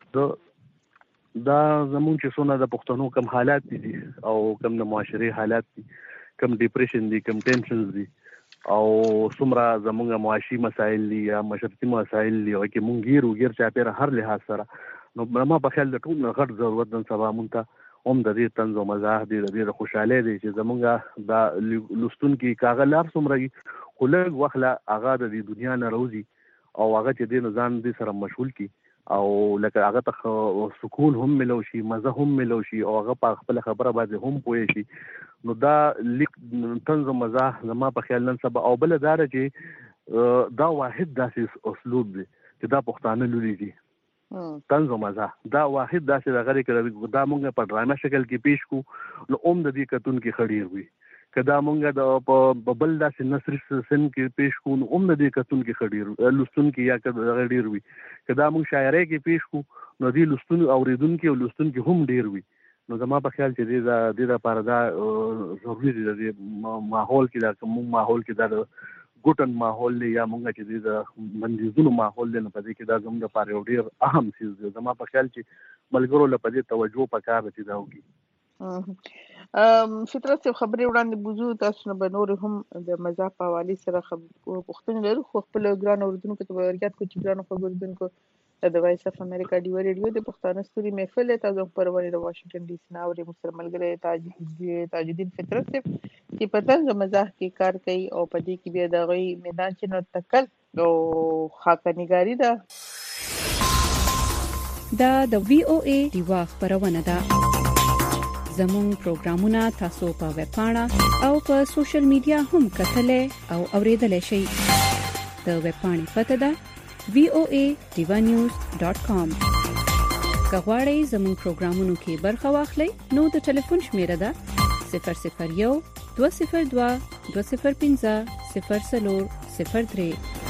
دا زمونږ چې څونه د پښتنو کم حالات دي او کم د معاشري حالات دي کم ډیپریشن دي کم ټینشنز دي او څومره زمونږ معاشي مسایل دي یا معاشرتي مسایل دي او کې مونږ غیر چا پیر هر لحاظ سره نو ما په خیال د ټول غټ ضرورت نن سبا مونږ ته هم د دې طنز او مزاح دي د دې خوشاله دي چې زمونږ دا لستون کې کاغلار څومره خلک وخلا هغه د دنیا نه روزي او هغه چې د نظام دي سره مشغول کی او لکه هغه ته سکون هم ملو شي مزه هم ملو شي او هغه په خپل خبره باندې هم پوي شي نو دا لیک طنز او مزاح زما په خیال نن سبا او بل دا چې دا واحد داسې اسلوب دی چې دا پښتانه لولي دي طنز او مزاح دا واحد داسې دغه کړي دا مونږ په ډرامه شکل کې پیش کو نو د دې کتون کې خړیر وي کدا مونږ د ببل داسې نثر سن کې پیش کو نو د دې کتون کې خړیر لستون کې یا کدا ډیر وي کدا مونږ شاعرۍ کې پیش کو نو دې لستون اوریدونکو او لستون کې هم ډیر وي نو زما په خیال چې د لپاره دا ضروري دی د ماحول کې دا کوم ماحول کې دا ګوټن ماحول یا مونږ چې د منځونو ماحول دی نو په دې کې دا زموږ لپاره یو ډیر اهم څه دی زما په خیال چې ملګرو لپاره توجه پکار دی دا وږي فطرت خبرې وړاندې بوزو تاسو نه بنور هم د مزاح په حواله سره پوښتنه لرو خو خپل ګران اوردونکو ته ورګات کو چې ګران خبردونکو د وایس اف امریکا دی ریډیو د پښتانه ستوري محفل تاسو په ورونه د واشنگټن ډي سي ناوړي مسلمان ملګری تاجدین فطرت چې په طنز مزاح کې کار کوي او په دې کې بیا د غوي میدان چې نو تکل او خاکنګاری ده دا د وی او ای دی خبرونه ده زمون پروګرامونه تاسو په ویب پاڼه او په سوشل میډیا هم کتلې او اوریدلې شئ د ویب پاڼې پته ده voanews.com کغواړئ زمون پروګرامونو کې برخه واخلئ نو د ټلیفون شمیره ده 001 202 205 0003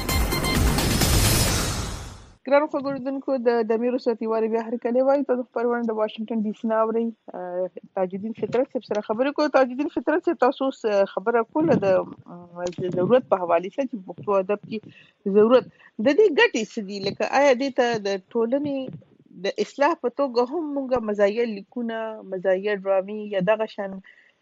ګرانو خبردونکو د میرو ساتيوالي بیا هر کله وای تاسو پرونه د واشنگټن ډي سي ناوړي تاجدین فطرت سره خبرې کوو تاجدین فطرت تاسو خبره کوله د ضرورت په حواله سره چې پښتو ادب کې ضرورت د دې ګټې سدي لکه آیا د د ټولنې د اصلاح په توګه هم موږ مزایا لیکونه مزایا ډرامي یا دغه شان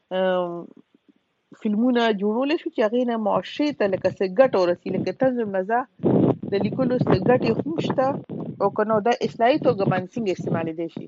فلمونه جوړول شو چې هغه نه معاشره ته لکه څه ګټ ورسي لکه تنظیم مزاح د لیکلو څه ګټې هم شته او کنه دا اصلاحي توګه باندې څنګه استعمال دي شي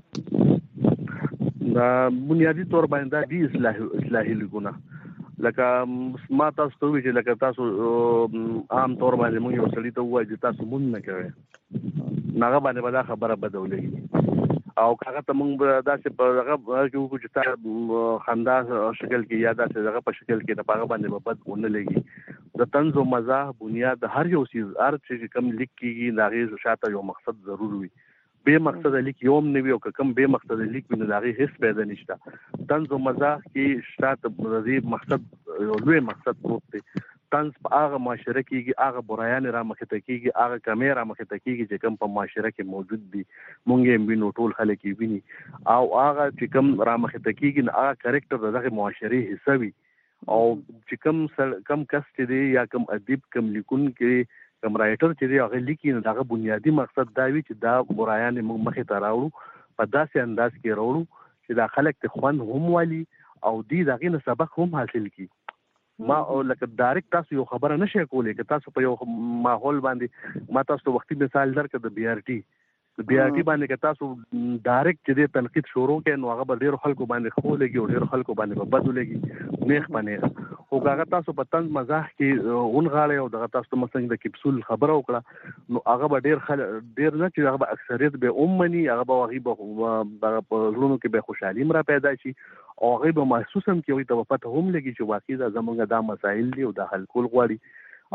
دا بنیادی طور باندې د اصلاحي لیکونه لکه ما تاسو ته ویل لکه تاسو عام طور باندې موږ یو سړی ته وایي چې تاسو مونږ نه کوي ناغه باندې خبره بدولې او هغه ته موږ داسې په هغه کې چې تا خندا شکل کې یا داسې هغه په شکل کې د هغه باندې بد ونه لګي د طنز او مزاح بنیاد هر یو چیز هر چې کوم لیک کېږي د هغې شاته یو مقصد ضرور وي بې مقصد لیک یوم نه وي او کوم بې مقصد لیک وي نو د هغې هېڅ پیدا نشته طنز او مزاح کې شاته د دې مقصد یو لوی مقصد پروت دی طنز په هغه معاشره کېږي هغه برایانې رامخته کېږي هغه کمې رامخته کېږي چې کوم په معاشره کې موجود دي مونږ یې وینو ټول خلک یې ویني او هغه چې کوم رامخته کېږي نو هغه کرکټر د دغه معاشرې حصه وي او چې کم کس چې دی یا کم ادیب کم لیکونکی کم رایټر چې دی هغه لیکي نو دغه بنیادی مقصد دا وي چې دا برایانې موږ مخې ته راوړو په داسې انداز کې راوړو چې دا خلک ته خوند هم والي او دی دغه نه سبق هم حاصل کړي ما لکه ډایرکټ تاسو یو خبره نشئ کولای که تاسو په یو ماحول باندې ما تاسو وختي مثال درکړ د بي آر ټي باندې که تاسو ډایرکټ چې د تنقید شروع کړئ نو هغه به ډېرو خلکو باندې ښه ولګي او ډېرو خلکو باندې به بد ولګي نیغ په نیغه خو که هغه تاسو په طنز مزاح کې ونغاړئ او دغه تاسو ته مثلا د کپسول خبره وکړه نو هغه به ډېر نه چې هغه به اکثریت به ومني هغه به هغوی به په زړونو کې به خوشحالي هم را پیدا شي او هغوی به محسوس هم کړي هغوی ته به پته هم لګي چې واقعي دا زموږ دا مسایل دي او دا حل کول غواړي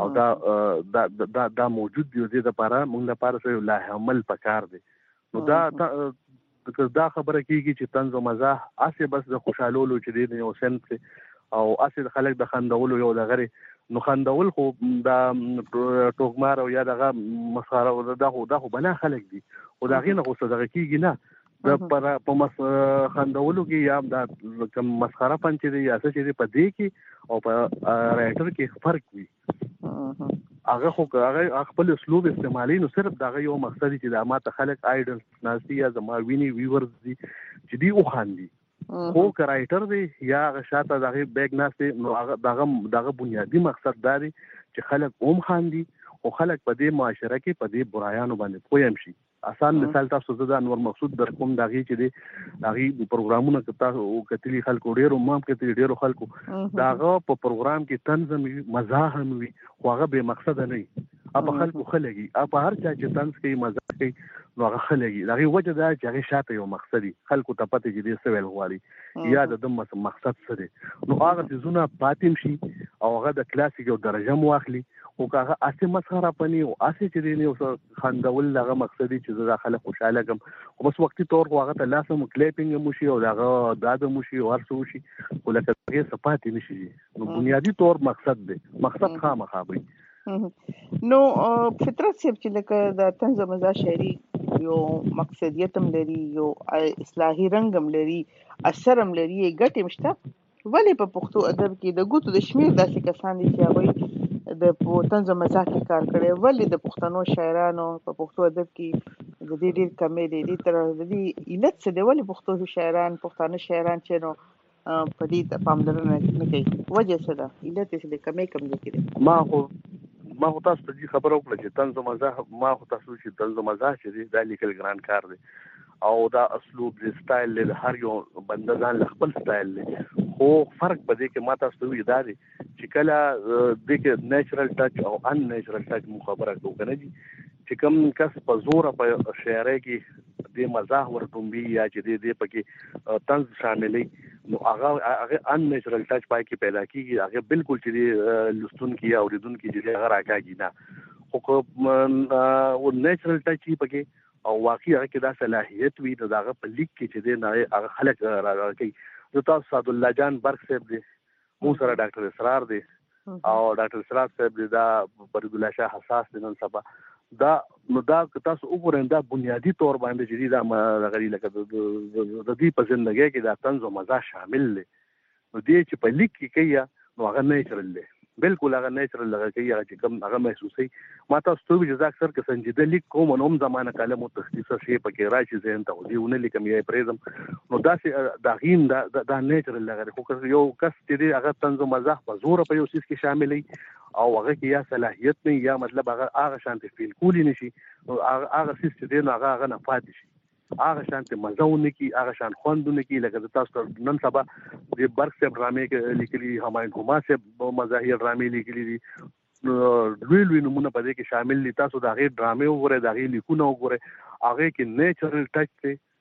او دا موجود دی او دې دپاره موږ لپاره څه یو لایحه عمل پکار دی نو دا خبره کېږي چې طنز او مزاح هسې بس د خوشحالولو چې دی یو سنس دی او هسې د خلک د خندولو یو دغه نو خندول خو دا ټوکمار او یا دغه مسخره دا خو بلا خلک دي خو د هغې نه خو څه دغه کېږي نه په خندولو کې یا دا کوم مسخره فن چې دی یا څه چې دی په دې کې او په رایټر کې فرق وي هغه خو هغه خپل اسلوب استعمالي نو صرف دغه یو مقصد چې د ما ته خلک آیډل ناسي یا زما ویني ویورز دي چې دی وخاندي خو که رایټر دی یا هغه شاته دغه بیګ ناسي نو دغه بنیادی مقصد دا دی چې خلک هم خاندي او خلک په دې معاشره کې په دې برایانو باندې پوه هم شي آسان مثال تاسو زه د انور مقصود در کوم د هغې چې دی د هغې پروګرامونه که تاسو کتلي خلکو ډېرو ما هم کتلي ډېرو خلکو د هغه په پروګرام کې طنز هم وي مزاح هم وي خو هغه بې مقصده نه وي په خلکو ښه لګي په هر چا چې طنز کوي مزاح کوي نو هغه ښه لګي د هغې وجه دا چې هغې شاته یو مقصد وي خلکو ته پته چې دی څه ویل غواړي یا د ده مقصد څه دی نو هغه څیزونه پاتې هم شي او هغه د کلاسیک یو درجه هم واخلي خو که هغه هسې مسخره پني او هسې چې دی یو څه خندول د هغه مقصد وي چې زه دا خلک خوشحاله کړم خو بس وختي طور خو هغه ته لاس هم کلیپینګ هم وشي او د هغه داد هم وشي او هر څه وشي خو لکه د هغې څه پاتې نه شي نو بنیادي طور مقصد دی مقصد خامخا وي نو فطرت صاحب چې لکه د طنز او مزاح شاعري یو مقصدیت هم لري یو اصلاحي رنګ هم لري اثر هم لري ګټې هم شته ولې په پښتو ادب کې د ګوتو د شمېر داسې کسان دي چې هغوی د طنز او مزاح کې کار کړی ولې د پښتنو شاعرانو په پښتو ادب کې د دې ډېر کمې دی دې تر د دې علت څه دی ولې پښتو شاعران پښتانه شاعران چې نو په دې پاملرنه نه کوي وجه څه ده علت یې څه دی کمې کم دی کې ما خو تاسو ته دې خبره وکړه چې طنز او مزاح ما خو تاسو چې طنز او مزاح چې دی دا لیکل ګران کار دی او دا اسلوب دی سټایل دی د هر یو بنده ځان له خپل سټایل دی خو فرق په دې کې ما تاسو ته وایي دا دی چې کله دې کې نیچرل ټچ او ان نیچرل ټچ مو خبره کوو که نه دي چې کوم کس په زوره په شاعرۍ کې دې مزاح ورټومبي یا چې دې پکې طنز شاملوي نو هغه ان نیچرل ټچ پای کې پیدا کېږي هغه بالکل چې لوستونکي یا اورېدونکي چې هغه راکاږي نه خو نیچرل ټچ یې پکې او واقعي هغه کې دا صلاحیت وي نو د هغه په لیک کې چې دی نو هغه خلک راکوي زه تاسو سعدالله جان برق صاحب دی مو سره ډاکټر اسرار دی او ډاکټر اسرار صاحب دی دا فرید الله شاه حساس دی نن سبا دا نو دا تاسو وګورئ دا بنیادی طور باندې چې دا غړي لکه د دې په ژوندۍ کې دا طنز او مزاح شامل دی نو دې چې په لیک کې کوي نو هغه نیچرل دی بالکل هغه نیچرل لږه کوي هغه چې کوم هغه محسوسوي ما تاسو ته وایي چې اکثر که سنجیده لیک کوم نو هم زمانه کاله مو تخصیصه شی پکې راشي ذهن ته ودی ونه لیکم یا پرېږدم نو داسې دا غیم دا نیچرل لږه خو که یو کس چې دی هغه طنز او مزاح په زوره په یو څیز کې شاملوي او هغه کې یا صلاحیت نه یا مطلب هغه شانتې فیل کولی نه شي نو هغه څیز چې دی نو هغه نه پاتې شي هغه شانتې مزه ونه کړي هغه شان خوند ونه کړي لکه تاسو نن سبا د برق صاحب ډرامې کې لیکلي همایون هما صاحب مزاحي ډرامې لیکلي دي لوی نمونه په دې کې شامل دي تاسو د هغې ډرامې وګورئ د هغې لیکونه وګورئ هغې کې نیچرل ټچ دی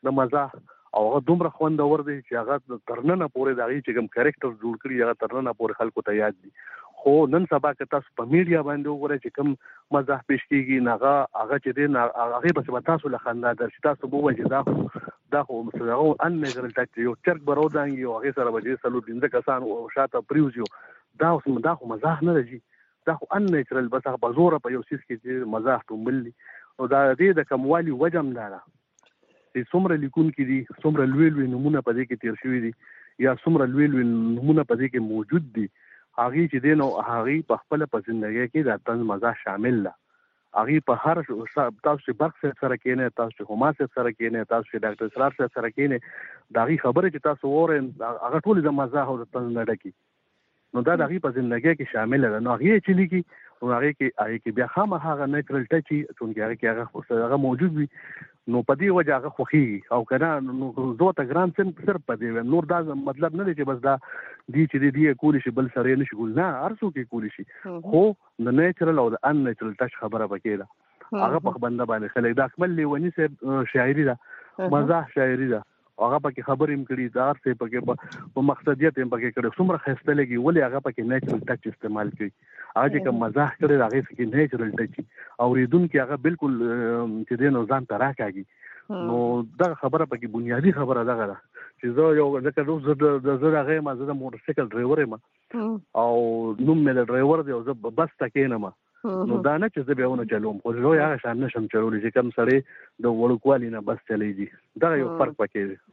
د مزاح او هغه دومره خوندور دی چې هغه ترننه پورې د هغې چې کوم کریکټر جوړ کړي هغه ترننه پورې خلکو ته یاد دي. خو نن سبا که تاسو په میډیا باندې وګورئ چې کوم مزاح پیش کېږي هغه چې دی هغې پسې به تاسو له خندا درشي. تاسو به ووایئ چې دا خو هغه ان نېچرل ټچ یو چرګ به راودانګي او هغې سره به چې 4-5 کسان شاته پرېوځي دا خو مزاح نه دی، دا خو ان نېچرل بس هغه په زوره په یو څیز کې چې مزاح ټومبل دي. او دا دې د کموالي وجه هم دا ده چې څومره لیکونکي دي، څومره لوی نومونه په دې کې تېر شوي دي یا څومره لوی نومونه په دې کې موجود دي، هغې چې دی نو هغې په خپله په زندګۍ کې د طنز مزاح شامل ده. هغې په هر تاسو چې برق صاحب سره کښېنئ، تاسو چې هما صاحب سره کښېنئ، تاسو چې ډاکټر اسرار صاحب سره کښېنئ، د هغې خبرې چې تاسو واورئ هغه ټولې د مزاح او د طنز نه ډکي، نو دا د هغې په زندګۍ کې شامله ده. نو هغې چې لیکي نو هغې کې بیا خامخا هغه نیچرل ټچ وي، چونکې هغې کې هغه موجود وي، نو په دې وجه هغه خوښېږي. او که نه نو زه ورته ګران صرف په دې وایم، نور دا مطلب نه دی چې بس دا دي چې دی یې کولی شي بل سره یې نه شي کولی، نه هر څوک یې کولی شي، خو د نیچرل او د ان نیچرل ټچ خبره پکې ده. هغه په بنده باندې خلک د اکمل لیوني صاحب شاعري ده، مزاح شاعري ده، هغه پکې خبرې هم کړي، د هر څه پکې په مقصدیت هم پکې کړي، څومره ښایسته لګي، ولې هغه پکې نیچرل ټچ استعمال کوي. هغه چې کوم مزاح کړی د هغې پکې نیچرل ټچ اورېدونکي هغه بالکل چې دی نو ځان ته راکاږي. نو دغه خبره پکې بنیادي خبره دغه ده چې زه یو ځکه زه د هغه یم، زه د موټرسایکل ډرایور یم او نوم مې د ډرایور دی او زه بس ته کښېنم، نو دا نه چې زه بیا ونه چلوم، خو زه هغه شان نه شم چلولی چې کوم سړی د وړوکوالي نه بس چلیږي. دغه یو فرق پکې دی.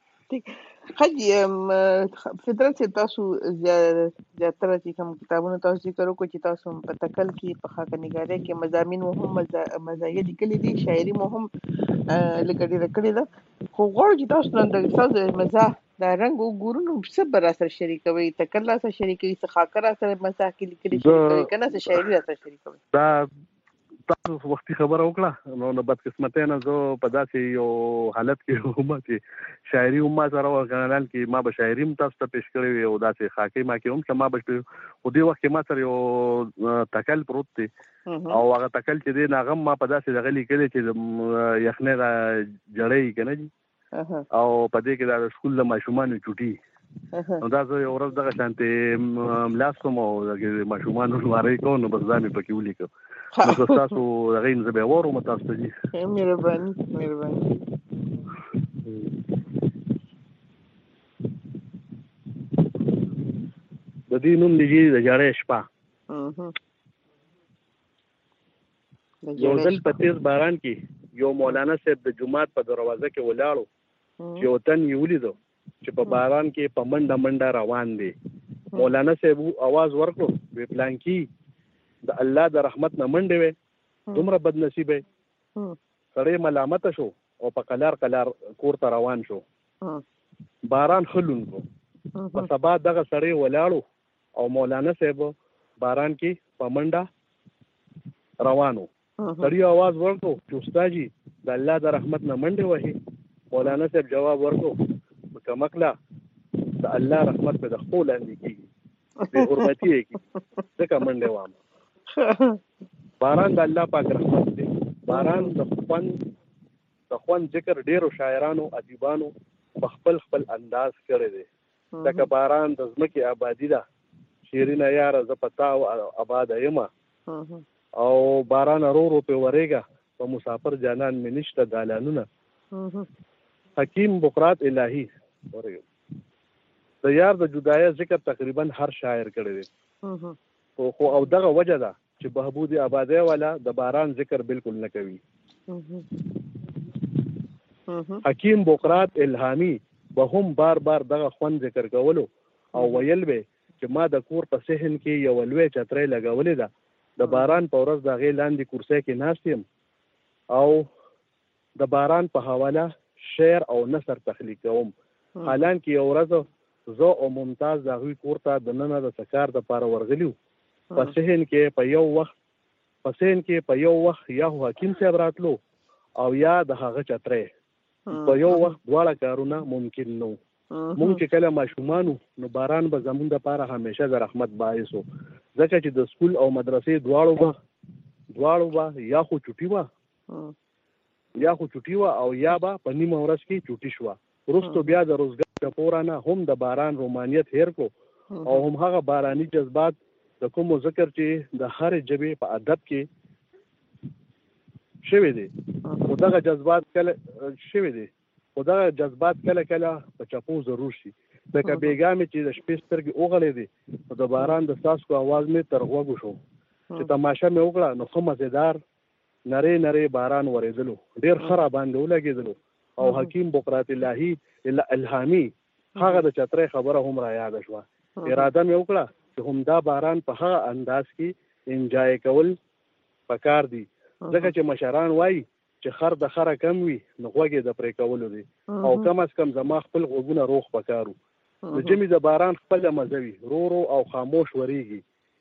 حاجی فطرت سے تاسو زیاتره چې کوم کتابونه تاسو ذکر وکړو چې تاسو په تکل کې په خاکه نګارۍ کې مضامین مو هم مزایه لیکلي دي، شاعري مو هم لکه ډېره کړې ده، خو غواړو چې تاسو نن د ستاسو مزاح دا رنګ وګورو، نو څه به را سره شریکوئ؟ تکل را سره شریکوئ، څه خاکه را سره مزاح کې لیکلي شریکوئ که نه څه شاعري را سره شریکوئ؟ دا تاسو وختي خبره وکړه، نو بدقسمتۍ نه زه په داسې یو حالت کې وم چې شاعري هم ما سره وه، کانال کې ما به شاعري هم تاسو ته پیش کړې وي او داسې خاکې ما کې هم چې ما به خو دې وخت کې ما سره یو تکل پروت دی او هغه تکل چې دی هغه ما په داسې دغه لیکلی چې یخنۍ را جړی که نه دي او په دې کې دا د سکول د ماشومانو چوټي، نو دا زه یو ورځ دغه شانتې ملاس کوم او د ماشومانو وارۍ کوم، نو بس دا مې پکې ولیکم. نو که ستاسو هغې نه زه بیا واورم تاسو ته. جي مهرباني. د دې نوم دی د جړۍ شپه. یو ځل په تیز باران کې یو مولانا صاحب د جومات په دروازه کې ولاړو چې یو تن یې ولیدو چې په باران کې په منډه منډه روان دی. مولانا صاحب आवाज ورکړو، وی پلانکي د الله د رحمت نه منډې وې، دومره بد نصیبه سړی ملامته شو او په قلار کور ته روان شو. باران ښه لوند کړو، په سبا دغه سړی ولاړو او مولانا صاحب باران کې په منډه روانو. سړي आवाज ورکړو چې استاد جي د الله د رحمت نه منډې وهي. مولانا صاحب جواب ورکړو کمکله د الله رحمت په د خپل لاندې کېږي، بې حرمتي یې کېږي، ځکه منډې وامه. باران د الله پاک رحمت دی. باران د خوند ذکر ډیرو شاعرانو ادیبانو په خپل انداز کړی دی. لکه باران د ځمکې آبادي ده، شیرینه یاره زه په تا آباده یمه، او باران ورو ورو پې ورېږه په مسافر جانان مې نشته دالانونه. حکیم بقرات الهی د یار د جدایه ذکر تقریبا هر شاعر کړی دی، خو او دغه وجه ده چې بهبود آبادی والا د باران ذکر بالکل نه کوي. حکیم بقرات الهامی به هم بار دغه خوند ذکر کولو او ویل به چې ما د کور په صحن کې یو لوی چترۍ لګولې ده، د باران په ورځ د هغې لاندې کرسۍ کې ناست یم او د باران په حواله شعر او نثر تخلیق کوم. حالانکه یو ورځ زه او ممتاز د هغوی کور ته د ننه د سکار دپاره ورغلي وو. په صحن کې په یو وخت یا حکیم صاحب راتلو او یا د هغه چترۍ، په یو وخت دواړه کارونه ممکن نه وو. مونږ چې کله ماشومان وو نو باران به زمونږ دپاره همیشه د رحمت باعث و، ځکه چې د سکول او مدرسې دواړو به یا خو چوټي وه یا خو چوټي وه او یا به په نیمه ورځ کې چوټي شوه. وروستو بیا د روزګار ټپوره نه هم د باران رومانیت هیر کړو او هم هغه باراني جذبات د کومو ذکر چې د هرې ژبې په ادب کې شوي دي خو دغه جذبات کله کله په چپو ضرور شي. لکه بیګا مې چې د شپې سترګې اوغلې دي نو د باران د څاڅکو اواز مې تر غوږو شو چې تماشه مې وکړه نو ښه مزېدار نری باران ورېدلو، ډېر ښه راباندې ولګېدلو او حکیم بقرات الهي الهامي هغه د چترۍ خبره هم را یاده شوه. اراده مې وکړه چې همدا باران په هغه انداز کې انجای کول پکار دي ځکه چې مشران وایي چې خر د خره کم وي نو غوږ یې د پرې کولو دی او کم از کم زما خپل غوږونه روغ پکارو. د ژمي د باران خپله مزه وي، رو او خاموش ورېږي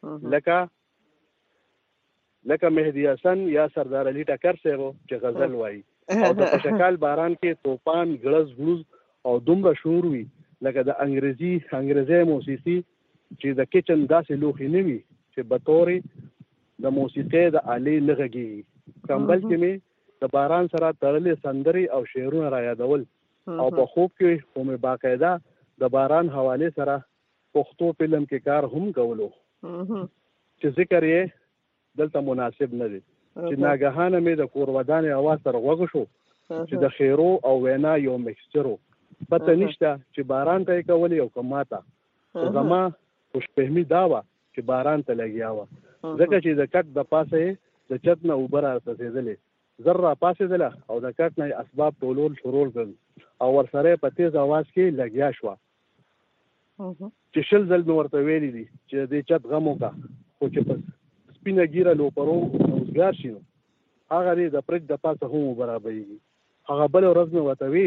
لکه مهدي حسن یا سردار علي ټکر صاحب چې غزل وایي او د پشکال باران کې توپان ګړز ګړوز او دومره شور وي لکه د انګریزي موسیقي چې د کچن داسې لوښي نه وي چې بطورې د موسیقۍ د آلې نه غږېږي. کمبل کې مې د باران سره تړلې سندرې او شعرونه را یادول او په خوب کې خو مې باقاعده د باران حوالې سره پښتو فلم کې کار هم کولو چې ذکر یې دلته مناسب نه دی چې ناګهانه مې د کور ودانې اواز سره غوږ شو چې د خیرو او وینا یو مکسچرو. پته نشته چې باران ته یې کولې او که ماته، خو زما خوشفهمي دا وه چې باران ته لګیا وه ځکه چې د کټ د پاسه یې د چت نه اوبه را څڅېدلې. زر را پاسېدله او د کټ نه یې اسباب ټولول شروع کړل او ورسره یې په تیز اواز کې لګیا شوه چې 20 ځل مې ورته ویلي دي چې د دې چت غم وکړه خو چې په سپینه ګیره لوپرو روزګار شي نو هغه دې د پرېک د پاسه هم وبرابرېږي. هغه بله ورځ مې ورته وی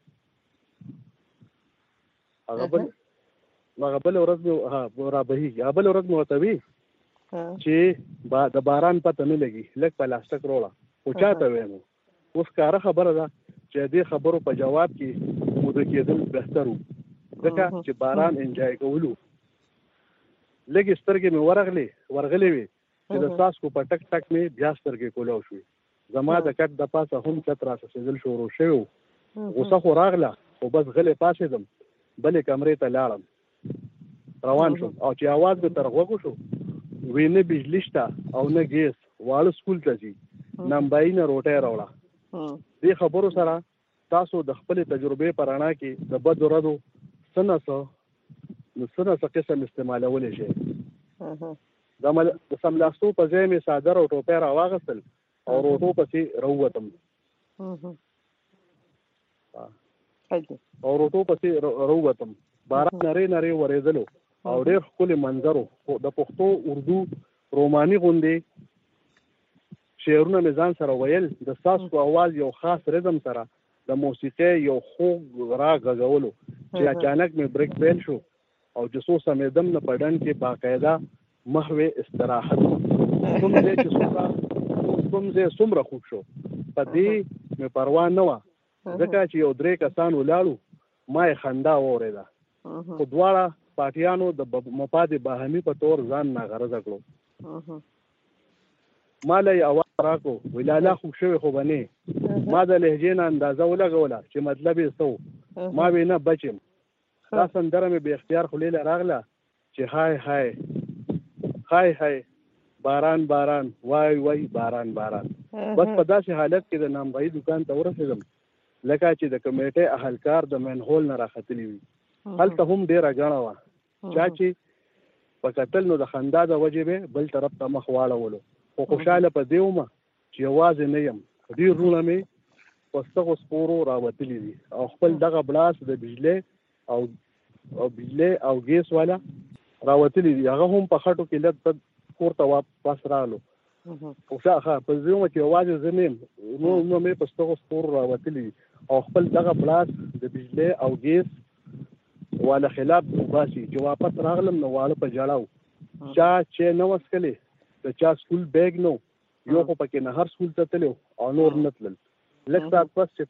چې د باران پته نه لګي لږ پلاستیک روړه خو چاته وایم اوس کاره خبره ده چې دې خبرو په جواب کې موده کېدل بهتر وو ځکه چې باران انجای کولو. لږې سترګې مې ورغلې وې چې د څاڅکو په ټک ټک مې بیا سترګې کولاو شوې. زما د کټ د پاسه هم چت را څڅېدل شروع شوی و. غوسه خو راغله خو بس غلی پاڅېدم، بلې کمرې ته لاړم، روان شوم او چې اواز مې تر غوږو شو وی نه بجلی شته او نه ګیس، واړه سکول ته ځي، نمبایي نه روټۍ راوړه. دې خبرو سره تاسو د خپلې تجربې په رڼا کې د بدو ردو څه نه څه قسم استعمالولی شئ. د سملاستو په ځای مې څادر او ټوپۍ راواغېستل او روټو پسې راووتم. باران نری ورېدلو او ډېر ښکلي منظر و. د پښتو اردو روماني غوندې شعرونه مې ځان سره ویل. د څاڅکو اواز یو خاص رزم سره د موسیقۍ یو خوږ راګ غږولو چې اچانک مې بریک پیل شو او چې څو سمېدم نه په ډنډ کې باقاعده محو استراحت کوم ځای څومره خوږ شو په دې مې پروا نه وه ځکه چې یو 3 کسان ولاړو. ما یې خندا واورېده خو دواړه پاټیانو د مفاد باهمي په تور ځان ناغرضه کړو. ما له یې اواز راکړو وی لالا خوږ شوی خو به نه. ما د لهجې نه اندازه ولګوله چې مطلب یې څه و. ما وی نه بچم. دا سندره مې بې اختیار خولې له راغله چې های باران وای باران. بس په داسې حالت کې د نامبایي دکان ته ورسېدم لکه چې د کمیټې اهلکار د مینهول نه راختلی وي. هلته هم ډېره ګڼه وه. چا چې په کتل نو د خندا د وجې به بل طرف ته مخ واړولو. خو خوشحاله په دې ومه چې یوازې نه یم. ډېر وروڼه مې په ستغو سپورو راوتلي دي او خپل دغه بلاس د بجلۍ او ګیس والا راوتلي دي. هغه هم په خټو کې لږ کور ته واپس راغلو. په دې ومه چې یوازې زه نه یم. نو مې په ستغو سپورو راوتلي دي او خپل دغه بلاس د بجلۍ او ګیس والا خلاف وباسي چې واپس راغلم نو واړه په ژړاو. چا چې نه وسکلې د چا سکول بیگ نو یو خو پکې نهر سکول ته تلو او نور نه تلل. لږ ساعت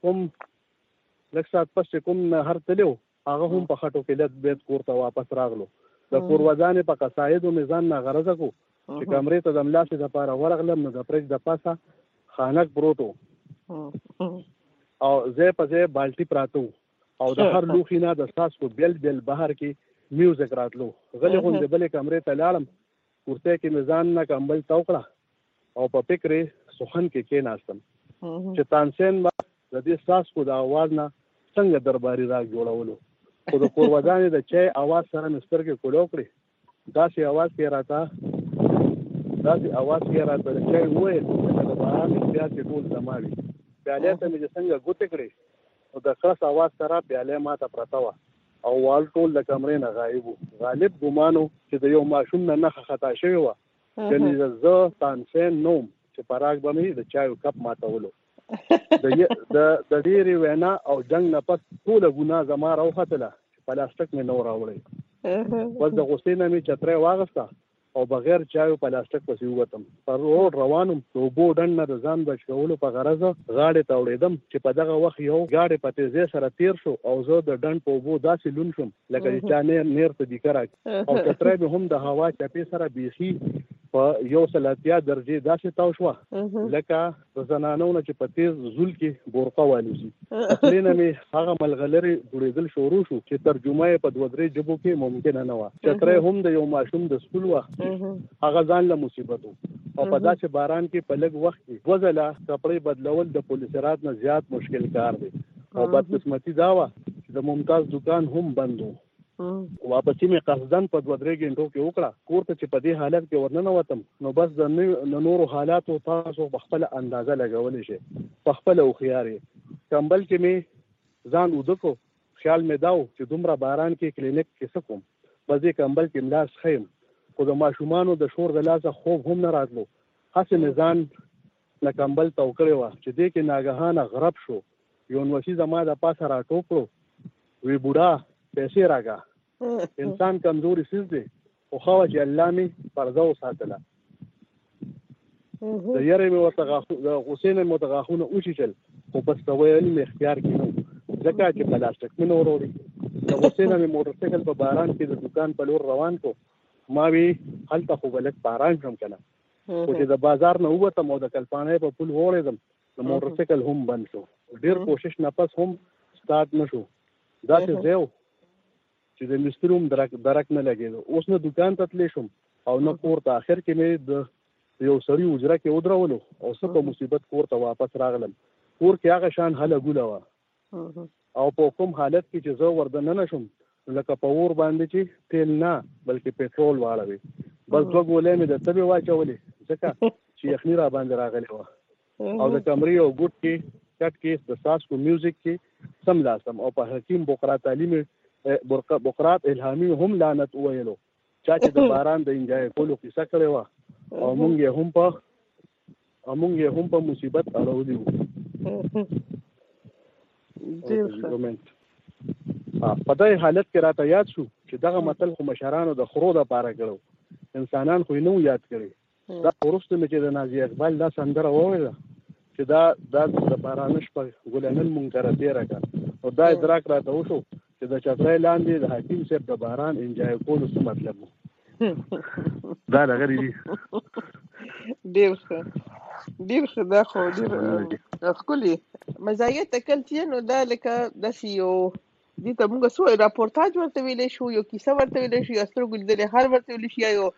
پس چې کوم نهر تلو هغه هم په خټو کې لږ بیت کور ته واپس راغلو. د کور ودانې په قصایدو مې ځان ناغرضه کړو چې کمرې ته د ملاسې دپاره ورغلم نو د پرېک د پاسه خانک پروت و او زه په ځای بالټي پراتو او د هر لوخي نه د ساسو بیل بهر کې میوزیک راتلو غلې غونډې بلې کمرې ته لاړم ورته کې میزان نه کمبل توکړه او په فکر سخن کې ناستم چې تانسین با د دې ساسو د आवाज نه څنګه درباري راګ جوړولو خو د کور ودانې د چای आवाज سره مسترګې کولو کړې داسې आवाज کې راته د چای وې د باران احتیاط کې ټول زماوي پیالې ته مې څنګه ګوتې کړې او د خلاص आवाज سره پیالې ماته پرته وه او وال ټول د کمرې نه غالب ګمانو چې د یو ماشوم نه خطا شوی و چې زه تانسین نوم چې پراګ به مې د چایو کپ ماتولو د ډېرې وینا او جنگ نه پس ټوله ګناه زما راوختله چې پلاستیک مې نو راوړی بس د غوسې نه مې چترۍ واغسته او بغیر چایو پلاستیک پسې ووتم پر روډ روانم د اوبو ډنډ نه د ځان بچ کولو په غرضه غاړې ته وړېدم چې په دغه وخت یو ګاډی په تیزۍ سره تیر شو او زه د ډنډ په اوبو داسې لون شوم لکه چې چا نیر ته دیکه راکړي او چترۍ مې هم د هوا چپې سره بیخي په 180 درجې داسې تاو شوه لکه د زنانو نه چې په تیز زول کې بورقه والوزي اصلي نه مې هغه ملغلرې جوړېدل شروع شو چې ترجمه یې په 2-3 ژبو کې ممکنه نه وه چترۍ هم د یو ماشوم د سکول وه هغه ځان له مصیبت او په داسې باران کې په لږ وخت کې وزله کپړې بدلول د پولیسرات نه زیات مشکل کار دی او بدقسمتي دا وه چې د ممتاز دکان هم بند و واپسې مې قصدن په 2-3 غنټو کې وکړه کور ته چې په دې حالت کې ورننه وتم نو بس د نورو حالاتو تاسو په خپل اندازه لګولی شي په خپل هوښیار کمبل کې مې ځان اوده کو خیال مې دا و چې دومره باران کې کلینیک کې څه کوم په دې کمبل کې ملاس خیم خو د ماشومانو د شور د لاسه خوب هم نه راتلو هسې مې ځان له کمبل تاو کړی وه چې دې کې ناګهانه غرب شو یو نوسي زما د پاسه راټوپ کړو وی بوډا پیسې راکا انسان کمزوري سیز دی خو خو چې الله مې پرده وساتله د یارې مې ورته د غوسې نه مې غاښونه وچیچل خو بس ته ویل مې اختیار کې نه ځکه چې پلاستیک مې نه وروړي د غوسې نه مې موټرسایکل په باران کې د دکان په لور روان کو ما وی هلته خو به لږ باران شم که نه خو چې د بازار نه ووتم او د کلپانۍ په پل وغوړېدم د موټرسایکل هم بند شو ډېر کوشش نه پس هم سټارټ نه شو داسې ځای چې د مستري هم درک نه لګېده اوس نه دکان ته تللی شم او نه کور ته اخر کې مې د یو سړي حجره کې ودرولو او څه په مصیبت کور ته واپس راغلم کور کې هغه شان هله ګوله وه او په کوم حالت کې چې زه وردننه شم لکه په اور باندې چې تیل نه بلکې پټرول واړوي بس 2 ګولۍ مې د تبې واچولې ځکه چې یخني را باندې راغلې وه او د کمرې یو ګوټ کې کټ کې د ساسکو میوزیک کې سم لاسم او په حکیم بقرات تعلیم بقرات الهامي هم لعنت ویلو چا چې د باران د انجای کولو کیسه کړې وه او مونږ یې هم په مصیبت اړولي وو په دې حالت کې راته یاد شو چې دغه متل خو مشرانو د خرو دپاره کړو انسانان خو یې نه یاد کړي دا وروسته مې چې د نازي اقبال دا سندره وویله چې دا د باران شپه ګلنن مونږ سره تېره کړه او دا ادراک راته وشو چې د چترۍ لاندې د حکیم صاحب د باران انجای کولو څه مطلب و دا لغري دي ډېر ښه دا خو ډېر ښکلي مزایت تکلتیه نو دا لکه داسې یو دې ته مونږ څو راپورتاج ورته ویلی شو یو کیسه ورته ویلی شو یا سترګو لیدلې حال ورته ویلی شي یا یو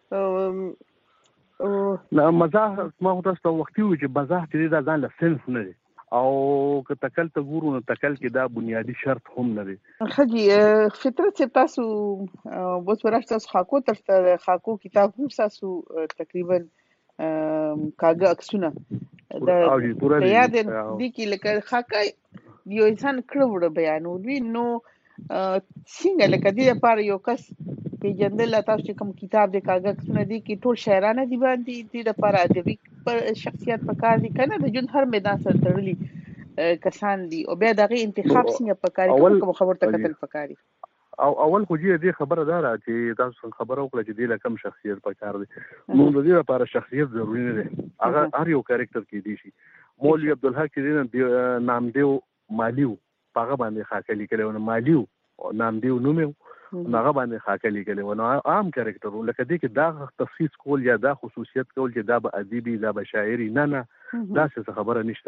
نه مزاح ما خو تاسو ته وختي وي چې مزاح چې دی دا ځان له سنس نه دی او که تکل ته ګورو نو تکل کې دا بنیادی شرط هم نه دی ښه فطرت صاحب تاسو اوس به راشي تاسو خاکو تر خاکو کتاب هم تاسو تقریبا کاږه عکسونه د یاد دي کې لکه خاکه یو انسان کړه وړه بیانوي نو څنګه لکه دې لپاره یو کس پیژندل تاسو چې کوم کتاب د کاږه عکسونه دي کې ټول شاعرانه دي باندې دې لپاره ادبي شخصیت پکار دي کنه د ژوند هر میدان سره تړلي کسان دي او بیا دغه انتخاب څنګه پکاري کوم خبر ته کتل پکاري او اول خو دې خبره ده چې تاسو خبره وکړه چې دې لکم شخصیت پکار دي نو د دې لپاره شخصیت ضروري نه دی هغه هر یو کریکټر کې دي شي مولوی عبدالحق چې نامدیو مالیو هغه باندې خاکه لیکلی و مالیو نامدیو نوم هغه باندې خاکه لیکلی و نو عام کریکټر لکه دې کې دا تخصیص کول یا دا خصوصیت کول چې دا به ادیبي دا به شاعري نه داسې خبره نشته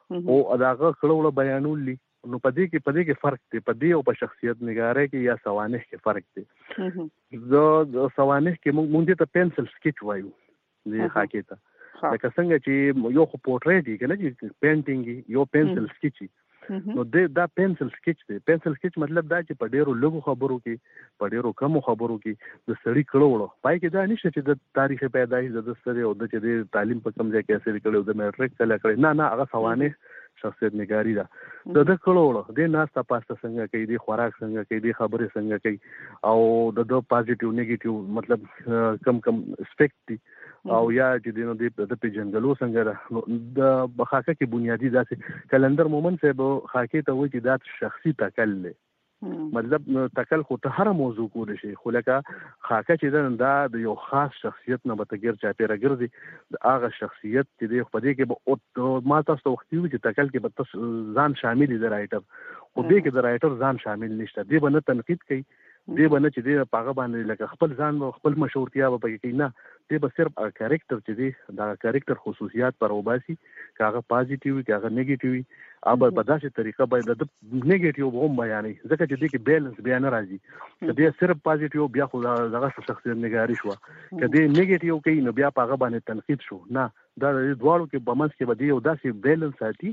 او داغه کړهوړه بیانول نو پدې کې فرق دی، پدې او په شخصیت نګاره کې یا سوانح کې فرق دی. د سوانح کې مونږ ته پنسل سکیچ وایو د خاکې ته، لکه څنګه چې یو خو پورټریټ دی کنه چې پینټینګ یو پنسل سکیچ نو دا پنسل سکیچ دی. پنسل سکیچ مطلب دا چې په ډیرو لږو خبرو کې په ډیرو کمو خبرو کې د سړی کړهوړه پای کې دا نشته چې د تاریخ پیدایش د سره او د چې د تعلیم په کوم ځای کې اثر کړو د میټریک کله کړی نه هغه سوانح شخصیت نگاری ده. د کړهوړه د ناستا پاسته څنګه کوي، د خوراک څنګه کوي، د خبرې څنګه کوي، او د پازیټیو نیگیټیو مطلب کم اسپیکټ دي او یا چې د پیژنګلو څنګه ده. د بخاکه کې بنیادی داسې کلندر مومن صاحب خاکې ته وایي چې دا شخصي تکل دی، مطلب تکل خو ته هر موضوع کول شي، خو لکه خاکه چې دا د یو خاص شخصیت نه بتګر چاپیره ګرځي، د هغه شخصیت چې دی په دې کې به ما تاسو ته وختي وي چې تکل کې به ځان شامل دي رائټر، خو دې کې د رائټر ځان شامل نشته، دی به نه تنقید کوي، دی به نه چې دی پاغه باندې لکه خپل ځان خپل مشورتیا به پکې کوي، نه دی به صرف کریکټر چې دی دا کریکټر خصوصیات پر وباسي، کاغه پازیټیو کاغه نیگیټیو ابا په داسې طریقه باید د نیگیټیو هم بیانې، ځکه چې دې کې بیلنس بیان راځي. کله صرف پازیټیو بیا خو دغه شخصیت نگاری شو، کله نیگیټیو کوي نو بیا پاغه باندې تنقید شو، نه دا د دواړو کې په منځ کې به دی یو داسې بیلنس ساتي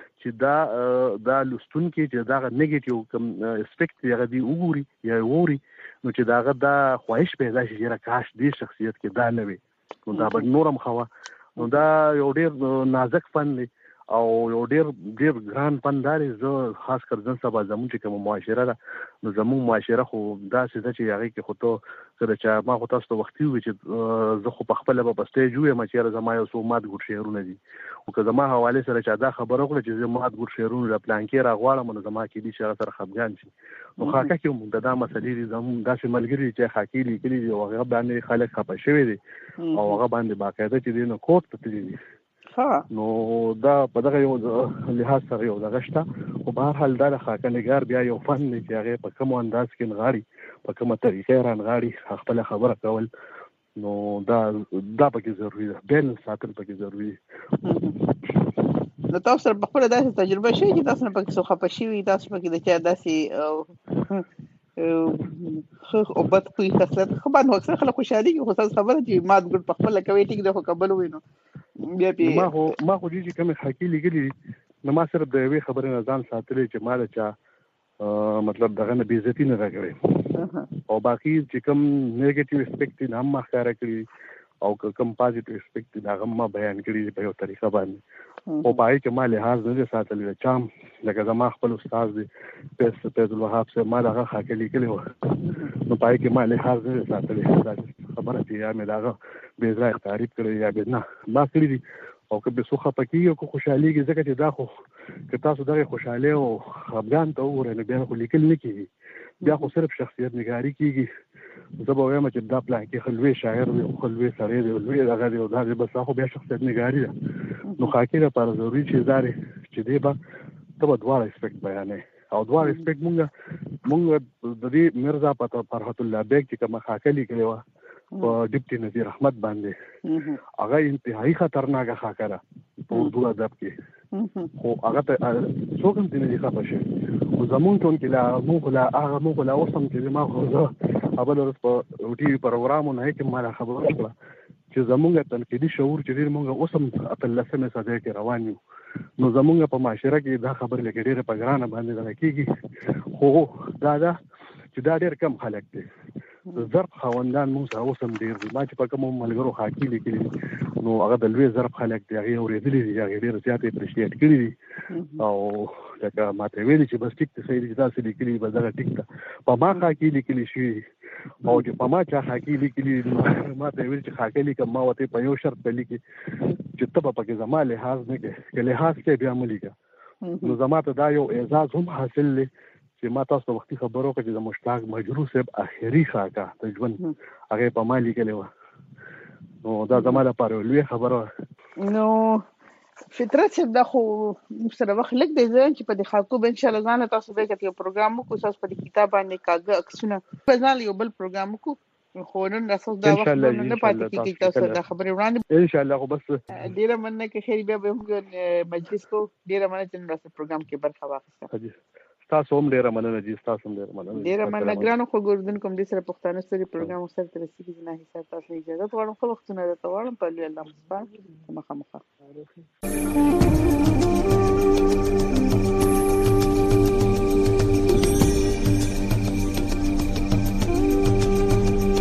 چې دا لستون کې چې دا نیگیټیو کوم اسپیکټ هغه دی وګوري یا ووري نو چې داغه دا خواهش پیدا شي چې راکاش دې شخصیت کې دا نه وي، نو دا به نورم خوا. نو دا یو ډیر نازک فن دی او یو ډیر ګران فندار زه خاص کر ځن سبا زموږ چې کوم معاشره ده نو زموږ معاشره خو دا څه چې هغه کې خو ته سره چې ما خو تاسو ته وختي وي چې زه خو په خپل په سټیج وې ما چې زما یو څو مات ګور شعرونه دي او که زما حواله سره چې دا خبره وکړه چې زه مات ګور شعرونه د پلان کې راغواړم نو زما کې دي چې سره خپګان شي. نو خاکه کې موږ دا مسلې دي زموږ داسې ملګری چې خاکی لیکلي دي او هغه باندې خلک خپه شوی دي او هغه باندې باقاعده چې دینه کوټ ته تللی نو دا په دغه یو لحاظ سره یو دغه شته. خو په هر حال دا د خاکه نګار بیا یو فن دی چې هغه په کوم انداز کې نغاړي، په کومه طریقې رانغاړي، خپل خبره کول، نو دا پکې ضروري ده، بیلنس ساتل پکې ضروري دي. نو تاسو سره په خپل داسې تجربه شوي چې تاسو نه پکې څه خپه شوي، تاسو پکې د چا داسې او بد کوي خاصلت خو باندې اکثر خلک خوشالي کوي، خو تاسو خبره چې مات ګډ په خپل کوي ټیک د خو قبل وینو بیا ما خو دې چې کوم حقیقي لګلي نو ما صرف د یوې خبرې نه ځان ساتلې چې ما د چا مطلب دغه نه بې عزتي نه راکړي او باقي چې کوم نیگیټیو اسپیکټ نه هم ما ښکاره کړي او کوم پازیټیو اسپیکټ دا هم ما بیان کړي په یو طریقه باندې او پای کې ما لحاظ نه ساتلې چام لکه زما خپل استاد دی فیض الوهاب صاحب ما دغه خاکه لیکلی و نو پای کې ما لحاظ نه ساتلې دا خبره چې یا مې دغه بې ځایه تعریف کړی یا بې نه ما کړي دي او که به سوخه پکې او خوشحاليږي ځکه چې دا خو که تاسو دغه خوشاله او خپګان ته وګورئ نو بیا خو لیکل نه کیږي، بیا خو صرف شخصیت نگاری کیږي. زه به وایم چې دا پلان کې خلوي شاعر وي او خلوي سړی دی او لوی دغه دی او دا بس خو بیا شخصیت نگاری ده. نو خاکې لپاره ضروري چې دی به ته به دواړه اسپیکټ بیانې او دواړه اسپیکټ مونږ د دې مرزا فرحت الله بیگ چې کومه خاکه لیکلې وه په ډیپټي نذیر احمد باندې هغه انتهایی خطرناکه خاکه ده په اردو ادب کې، خو هغه ته څوک هم دې نه خپه شي. خو زمونږ ټول کې موږ لا اوس هم چې ما خو زه اول ورځ په ټي وي پروګرامونه کې ما خبره وکړه چې زمونږ تنقیدي شعور چې ډېر مونږ اوس هم اتلسمې صدۍ کې روان یو، نو زمونږ په معاشره کې دا خبرې لکه ډېره په ګرانه باندې دغه کېږي، خو دا چې دا ډېر کم خلک دي. ضرب خاوندان موږ سره اوس هم ډېر دي، ما چې په کومو ملګرو خاکي لیکلي نو هغه د لوی ضرب خلک دي، هغې اورېدلي دي، هغې ډېر زیات اپریشیټ کړي دي او لکه ماته ویلي چې بس ټیک ته صحیح دي چې تاسې لیکلي بس دغه ټیک ده. په ما خاکي لیکلي شوي او چې په ما چا خاکي لیکلي ماته ویل چې خاکه لیکم ما ورته په یو شرط په لیکي چې ته به پکې زما لحاظ نه کوې، که لحاظ کوې بیا مه لیکه. نو زما ته دا یو اعزاز هم حاصل دی چې ما تاسو ته وختي خبر وکړه چې د مشتاق مجروح صاحب آخري خاکه د ژوند هغې په ما لیکلې وه، نو دا زما لپاره لوی خبره وه. نو فطرت صاحب دا خو سره وخت لږ دی زه چې په دې خاکو به انشاءالله ځان له تاسو به یو پروګرام وکړو، تاسو په دې کتاب باندې کاږه عکسونه په ځان یو بل پروګرام وکړو خو نن راسو دا وخت نه پاتې کیږي تاسو دا خبرې وړاندې ان شاء الله خو بس ډیره مننه کې خیر بیا به مجلس کو ډیره مننه چې راسو پروګرام کې برخه واخیسته تاسو هم ډیره مننه جی تاسو هم ډیره مننه ګرانو خو ګوردن کوم دې سره پښتانه ستوري پروګرام سره تر رسیدي نه حساب تاسو اجازه غواړم خو وختونه راته غواړم په الله مصباح مخه